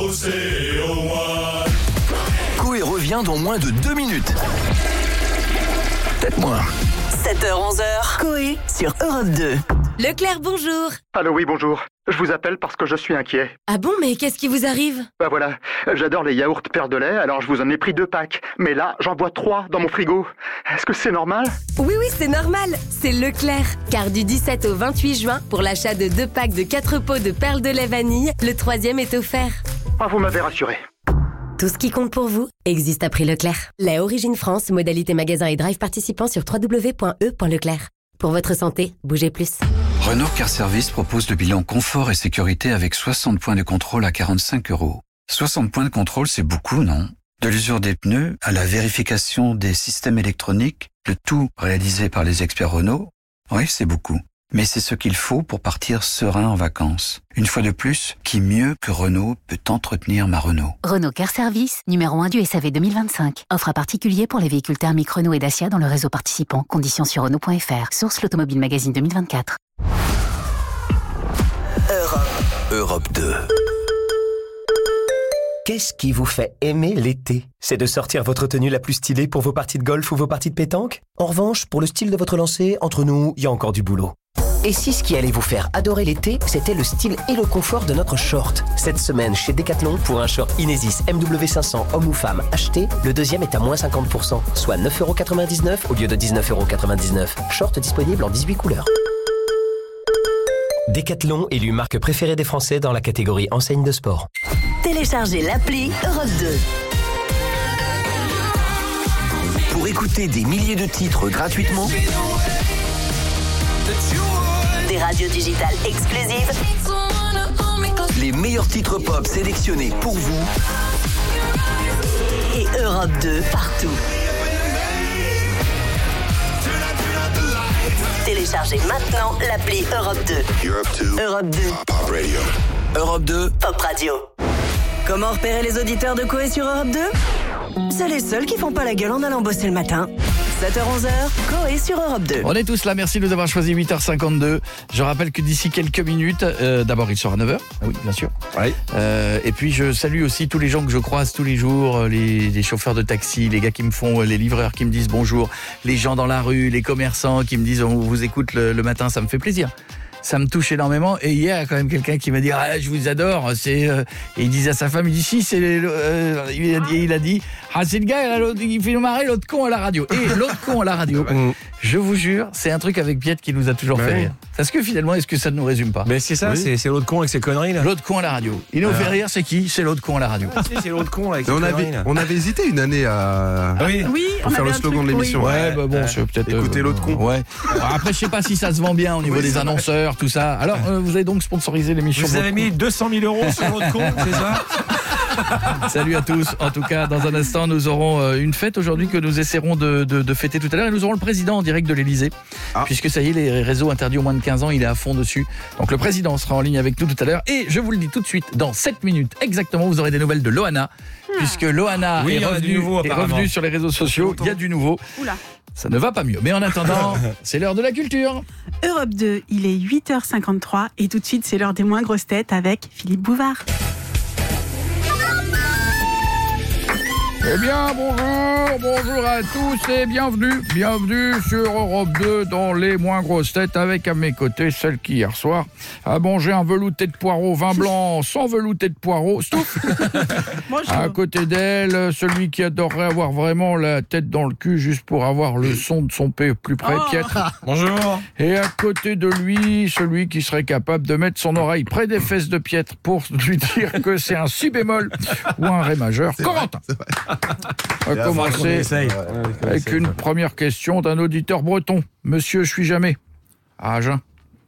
S7: Chaussée aux Moines. Coé revient dans moins de deux minutes. Peut-être moins.
S2: sept heures onze heures, Coé sur Europe deux.
S18: Leclerc, bonjour.
S19: Allô, oui, bonjour. Je vous appelle parce que je suis inquiet.
S18: Ah bon, mais qu'est-ce qui vous arrive?
S19: Bah voilà, j'adore les yaourts perles de lait, alors je vous en ai pris deux packs. Mais là, j'en bois trois dans mon frigo. Est-ce que c'est normal?
S18: Oui, oui, c'est normal. C'est Leclerc. Car du dix-sept au vingt-huit juin, pour l'achat de deux packs de quatre pots de perles de lait vanille, le troisième est offert.
S19: Ah, vous m'avez rassuré.
S18: Tout ce qui compte pour vous existe à prix Leclerc. Lait Origine France, modalité magasin et drive participant sur w w w point e point leclerc. Pour votre santé, bougez plus.
S21: Renault Car Service propose le bilan confort et sécurité avec soixante points de contrôle à quarante-cinq euros. soixante points de contrôle, c'est beaucoup, non? De l'usure des pneus à la vérification des systèmes électroniques, le tout réalisé par les experts Renault. Oui, c'est beaucoup. Mais c'est ce qu'il faut pour partir serein en vacances. Une fois de plus, qui mieux que Renault peut entretenir ma Renault?
S17: Renault Car Service, numéro un du S A V deux mille vingt-cinq. Offre à particulier pour les véhicules thermiques Renault et Dacia dans le réseau participant. Conditions sur Renault point F R. Source l'Automobile Magazine deux mille vingt-quatre.
S2: Europe.
S7: Europe deux.
S23: Qu'est-ce qui vous fait aimer l'été? C'est de sortir votre tenue la plus stylée pour vos parties de golf ou vos parties de pétanque? En revanche, pour le style de votre lancer, entre nous, il y a encore du boulot. Et si ce qui allait vous faire adorer l'été, c'était le style et le confort de notre short? Cette semaine, chez Decathlon, pour un short Inesis M W cinq cents homme ou femme acheté, le deuxième est à moins cinquante pour cent, soit neuf euros quatre-vingt-dix-neuf au lieu de dix-neuf euros quatre-vingt-dix-neuf. Short disponible en dix-huit couleurs. Decathlon, élu marque préférée des Français dans la catégorie enseigne de sport.
S2: Téléchargez l'appli Europe deux.
S7: Pour écouter des milliers de titres gratuitement,
S2: Des radios digitales exclusives.
S7: les meilleurs titres pop sélectionnés pour vous
S2: Et Europe deux partout. Téléchargez maintenant l'appli Europe deux. Europe deux.
S7: Pop Radio. Europe deux.
S2: Pop Radio. Comment repérer les auditeurs de Coé sur Europe deux? C'est les seuls qui font pas la gueule en allant bosser le matin. sept heures onze heures, Coé sur Europe deux.
S4: On est tous là, merci de nous avoir choisi huit heures cinquante-deux. Je rappelle que d'ici quelques minutes, euh, d'abord il sera neuf heures, ah oui bien sûr.
S10: Oui.
S4: Euh, et puis je salue aussi tous les gens que je croise tous les jours, les, les chauffeurs de taxi, les gars qui me font, les livreurs qui me disent bonjour, les gens dans la rue, les commerçants qui me disent on vous écoute le, le matin, ça me fait plaisir. Ça me touche énormément. Et hier, il y a quand même quelqu'un qui m'a dit ah, je vous adore. C'est, euh... Et il disait à sa femme, il dit si, c'est. Euh... Il, a dit, il a dit ah, c'est le gars, là, il fait nous marrer l'autre con à la radio. Et l'autre con à la radio, je vous jure, c'est un truc avec Piette qui nous a toujours
S10: ouais.
S4: fait rire. Parce que finalement, est-ce que ça ne nous résume pas?
S10: Mais c'est ça, oui. c'est, c'est l'autre con avec ses conneries là.
S4: L'autre con à la radio. Il nous ah. fait rire, c'est qui? C'est l'autre con à la radio.
S10: Ah, c'est l'autre con avec ses
S6: on
S10: conneries
S6: avait,
S10: là.
S6: On avait hésité une année à.
S10: Ah oui.
S3: Oui,
S6: pour
S3: on
S6: faire
S3: avait
S6: le slogan
S3: truc,
S6: de l'émission.
S3: oui.
S4: Ouais, bah bon,
S6: ouais.
S4: c'est peut-être.
S6: Écoutez
S4: euh,
S6: l'autre con.
S4: Ouais. Après, je sais pas si ça se vend bien au niveau oui, des annonceurs, tout ça. Alors, euh, vous avez donc sponsorisé l'émission.
S10: Vous avez mis deux cent mille euros sur l'autre con, c'est ça?
S4: Salut à tous. En tout cas, dans un instant, nous aurons une fête aujourd'hui que nous essaierons de, de, de fêter tout à l'heure. Et nous aurons le président en direct de l'Elysée. Ah. Puisque ça y est, les réseaux interdits aux moins de quinze ans, il est à fond dessus. Donc le président sera en ligne avec nous tout à l'heure. Et je vous le dis tout de suite, dans sept minutes exactement, vous aurez des nouvelles de Loana. Ah. Puisque Loana oui, est, revenu, nouveau, est revenu sur les réseaux sociaux. Il y a du nouveau. Oula. Ça ne va pas mieux. Mais en attendant, c'est l'heure de la culture.
S3: Europe deux, il est huit heures cinquante-trois. Et tout de suite, c'est l'heure des moins grosses têtes avec Philippe Bouvard.
S4: Eh bien, bonjour, bonjour à tous et bienvenue, bienvenue sur Europe deux dans les moins grosses têtes avec à mes côtés celle qui hier soir a mangé un velouté de poireaux vin blanc sans velouté de poireaux, Stouff. À côté d'elle, celui qui adorerait avoir vraiment la tête dans le cul juste pour avoir le son de son P plus près, oh. Pietre.
S10: Bonjour.
S4: Et à côté de lui, celui qui serait capable de mettre son oreille près des fesses de Pietre pour lui dire que c'est un si bémol ou un ré majeur, Corentin. On va commencer avec une première question d'un auditeur breton. Monsieur, je suis jamais. À Agen.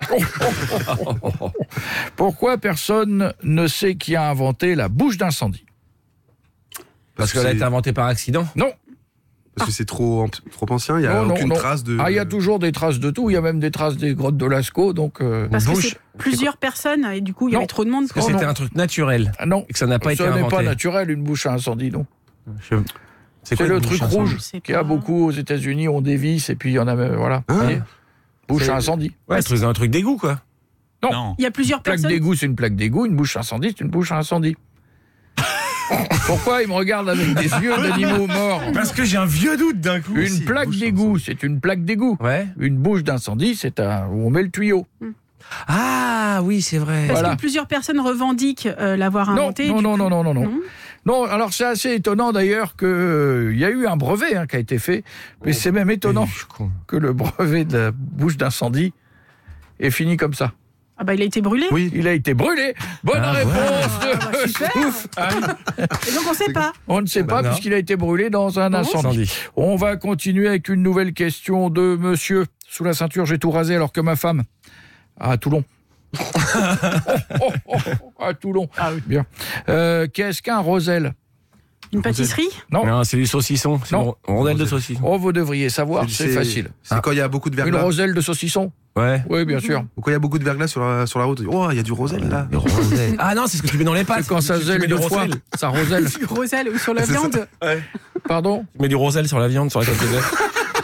S4: Pourquoi personne ne sait qui a inventé la bouche d'incendie?
S10: Parce qu'elle a été inventée par accident?
S4: Non.
S6: Parce que c'est trop, trop ancien, il n'y a
S4: non,
S6: aucune
S4: non,
S6: trace de...
S4: Ah, il y a toujours des traces de tout, il y a même des traces des grottes de Lascaux, donc... Euh,
S3: Parce
S4: bouche.
S3: que c'est plusieurs personnes, et du coup, il y
S4: non.
S3: avait trop de monde.
S10: Parce que c'était
S4: non.
S10: un truc naturel.
S4: Ah, non.
S10: Et que ça n'a pas
S4: ça
S10: été inventé.
S4: Ce n'est pas naturel, une bouche à incendie, non.
S10: Je...
S4: C'est, c'est le truc rouge qu'il y a beaucoup aux États-Unis, on dévisse, et puis il y en a même, voilà.
S6: Ah.
S4: Bouche
S10: c'est...
S4: à incendie.
S10: Ouais, c'est un truc d'égout, quoi.
S4: Non. non.
S3: Il y a plusieurs
S4: une plaque
S3: personnes.
S4: d'égout, c'est une plaque d'égout, une bouche à incendie, c'est une bouche à incendie. Pourquoi il me regarde avec des yeux d'animaux morts?
S10: Parce que j'ai un vieux doute d'un coup.
S4: Une
S10: aussi.
S4: plaque d'égout, c'est une plaque d'égout.
S10: Ouais.
S4: Une bouche d'incendie, c'est un où on met le tuyau.
S10: Ah oui, c'est vrai.
S3: Parce
S4: Voilà.
S3: que plusieurs personnes revendiquent euh, l'avoir
S4: Non,
S3: inventé.
S4: non,
S3: du
S4: non,
S3: coup-
S4: non, non, non, non.
S3: Non.
S4: Non, alors c'est assez étonnant d'ailleurs que euh, il y a eu un brevet hein, qui a été fait, mais c'est même étonnant que le brevet de la bouche d'incendie est fini comme ça.
S3: Ah bah il a été brûlé.
S4: Oui, il a été brûlé. Bonne
S10: Ah,
S4: réponse
S10: ouais.
S4: de
S3: Ah, bah, super.
S4: Stouff.
S3: Et donc on sait pas.
S4: On ne sait
S10: Bah
S4: pas
S10: non.
S4: puisqu'il a été brûlé dans un incendie.
S10: Incendie.
S4: On va continuer avec une nouvelle question de monsieur. Sous la ceinture, j'ai tout rasé alors que ma femme à Toulon. oh, oh, oh, à Toulon. Ah oui. Bien. Euh, qu'est-ce qu'un roselle?
S3: Une pâtisserie?
S4: Non.
S10: Non, c'est du saucisson. C'est
S4: Non.
S10: une rondelle de saucisson.
S4: Oh, vous devriez savoir, c'est facile.
S6: C'est quand il y a beaucoup de
S4: Une
S6: verglas.
S4: roselle de saucisson?
S10: Ouais.
S4: Oui, bien sûr.
S6: Ou quand il y a beaucoup de verglas sur la, sur la route. Oh, il y a du roselle là.
S10: Ah non, c'est ce que tu mets dans les pâtes.
S4: C'est quand ça
S10: Tu
S4: zèle
S10: mets
S4: deux
S10: du
S4: fois,
S10: roselle.
S4: ça roselle.
S3: Du roselle ou sur la viande?
S4: Pardon?
S10: Tu mets du roselle sur la viande, sur la côte de bœuf.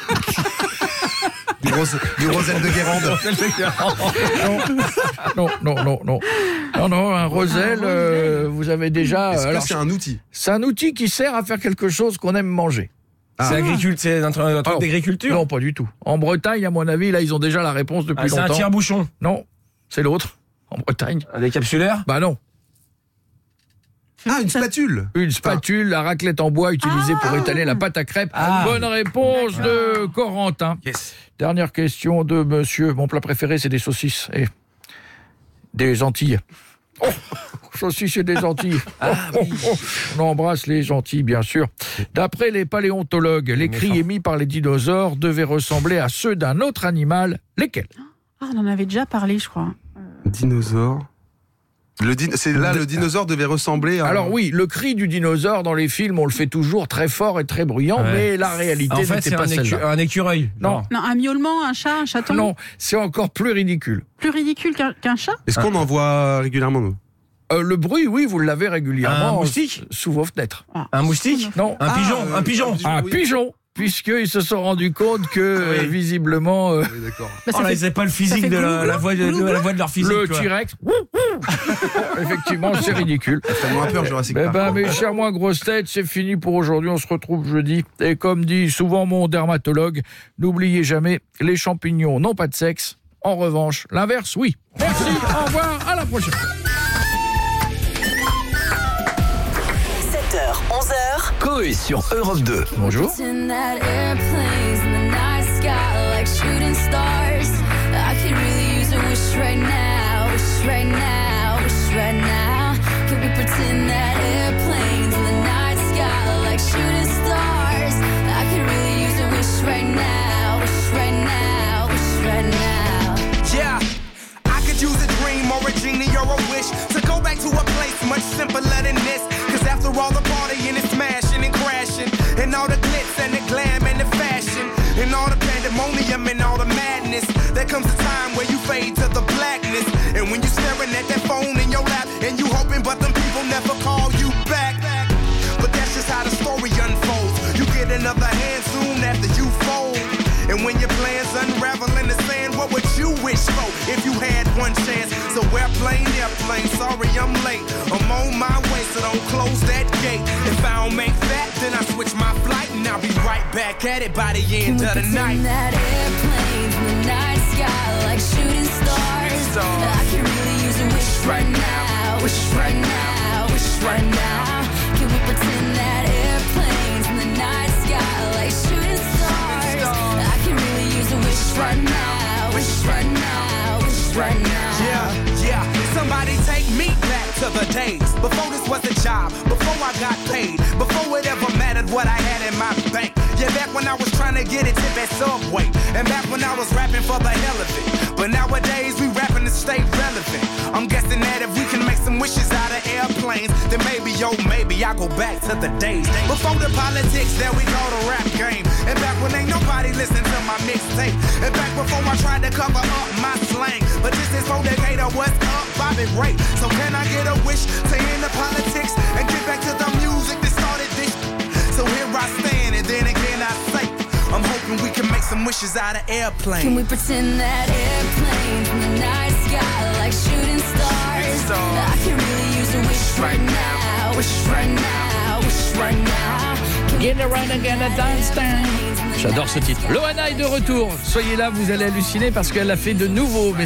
S6: Du, rose, du roselle de Guérande.
S4: Non, non, non, non, non. Non, non, un roselle, euh, vous avez déjà...
S6: Est-ce que
S4: alors,
S6: c'est un outil?
S4: c'est un outil qui sert à faire quelque chose qu'on aime manger.
S10: C'est agricul- c'est un, truc- un truc
S4: Ah.
S10: d'agriculture.
S4: Non, pas du tout. En Bretagne, à mon avis, là, ils ont déjà la réponse depuis
S10: Ah, c'est
S4: longtemps.
S10: un tire-bouchon.
S4: Non, c'est l'autre. En Bretagne.
S10: Un décapsuleur.
S4: Bah non.
S6: Ah, une spatule.
S4: Une spatule, la raclette en bois utilisée pour étaler la pâte à crêpes.
S10: Ah.
S4: Bonne réponse de Corentin.
S6: Yes.
S4: Dernière question de monsieur. Mon plat préféré, c'est des saucisses et des Antilles. Oh, saucisses et des Antilles. Oh, oh, oh. On embrasse les Antilles, bien sûr. D'après les paléontologues, les cris émis par les dinosaures devaient ressembler à ceux d'un autre animal. Lesquels?
S3: Ah, on en avait déjà parlé, je crois.
S6: Dinosaure. Le din- c'est là, le dinosaure devait ressembler à...
S4: Alors oui, le cri du dinosaure dans les films, on le fait toujours très fort et très bruyant,
S10: Ouais.
S4: mais la réalité
S10: En fait,
S4: n'était
S10: c'est
S4: pas
S10: un, écu-
S4: celle-là.
S10: un écureuil.
S4: Non.
S10: genre.
S3: Non, un miaulement, un chat, un chaton?
S4: Non, c'est encore plus ridicule.
S3: Plus ridicule qu'un qu'un chat?
S6: Est-ce qu'on en voit régulièrement, nous?
S4: Euh, le bruit, oui, vous l'avez régulièrement.
S10: Un moustique
S4: euh, Sous vos fenêtres.
S10: Un moustique.
S4: Non.
S10: Un pigeon.
S6: Ah,
S10: un pigeon.
S4: Un
S6: oui.
S4: pigeon, puisqu'ils se sont rendus compte que, euh, visiblement, euh,
S6: Oui, d'accord.
S3: Bah, ça
S10: Oh là,
S3: fait-
S10: ils n'avaient pas le
S3: ça
S10: physique
S3: fait
S10: de la,
S3: glou-glou,
S10: la voix de, de la voix de leur physique.
S4: le
S10: quoi.
S4: T-Rex... Effectivement, c'est ridicule.
S6: Ça fait moins peur, Jurassic
S4: Eh
S6: Park.
S4: ben, mes chers moins grosses têtes, c'est fini pour aujourd'hui. On se retrouve jeudi. Et comme dit souvent mon dermatologue, n'oubliez jamais, les champignons n'ont pas de sexe. En revanche, l'inverse, oui. Merci, au revoir, à la prochaine.
S2: sept heures, onze heures.
S7: Coé sur Europe deux.
S4: Bonjour.
S1: Pretend that airplanes in the night sky like shooting stars. I could really use a wish right now, wish right now, wish right now. Could we pretend that airplanes in the night sky like shooting stars? I could really use a wish right now, wish right now, wish right now.
S12: Yeah, I could use a dream or a genie or a wish to go back to a place much simpler than this. Cause after all the partying and smashing and crashing, and all the glitz and the glam and the fashion, and all the pandemonium and all the madness, there comes a time where you fade to the blackness. And when you're staring at that phone in your lap, and you hoping but them people never call you back. But that's just how the story unfolds. You get another hand soon after you fold. And when your plans unravel in the sand, what would you wish for if you had one chance? So airplane, airplane, sorry I'm late. I'm on my way, so don't close that gate. If I don't make that, then I switch my flight, and I'll be right back at it by the end of the night.
S1: Pretend that airplanes in the night sky like shooting stars. I could really use a wish right now, wish right now, wish right now. Can we pretend that airplanes in the night sky like shooting stars? I could really use a wish right now, wish right now, wish right now.
S12: Yeah, yeah. Somebody take me back to the days before this was a job, before I got paid, before it ever mattered what I had in my bank. Yeah, back when I was trying to get a tip at Subway, and back when I was rapping for the hell of it. But nowadays we rapping to stay relevant. I'm guessing that if we can make some wishes out of airplanes, then maybe, yo, maybe I go back to the days before the politics that we call the rap game, and back when ain't nobody listen to my mixtape, and back before I tried to cover up my slang. But this is for Decatur, what's up, Bobby Ray? So can I get a wish to end the politics and get back to the music that started this? So here I stand, and then again I say, I'm hoping we can make some wishes out of airplanes.
S1: Can we pretend that airplanes in the night sky like shooting stars? I could really use a wish right now,
S4: Get around again a dance time. J'adore ce titre. Loana est de retour. Soyez là, vous allez halluciner parce qu'elle a fait de nouveaux messages.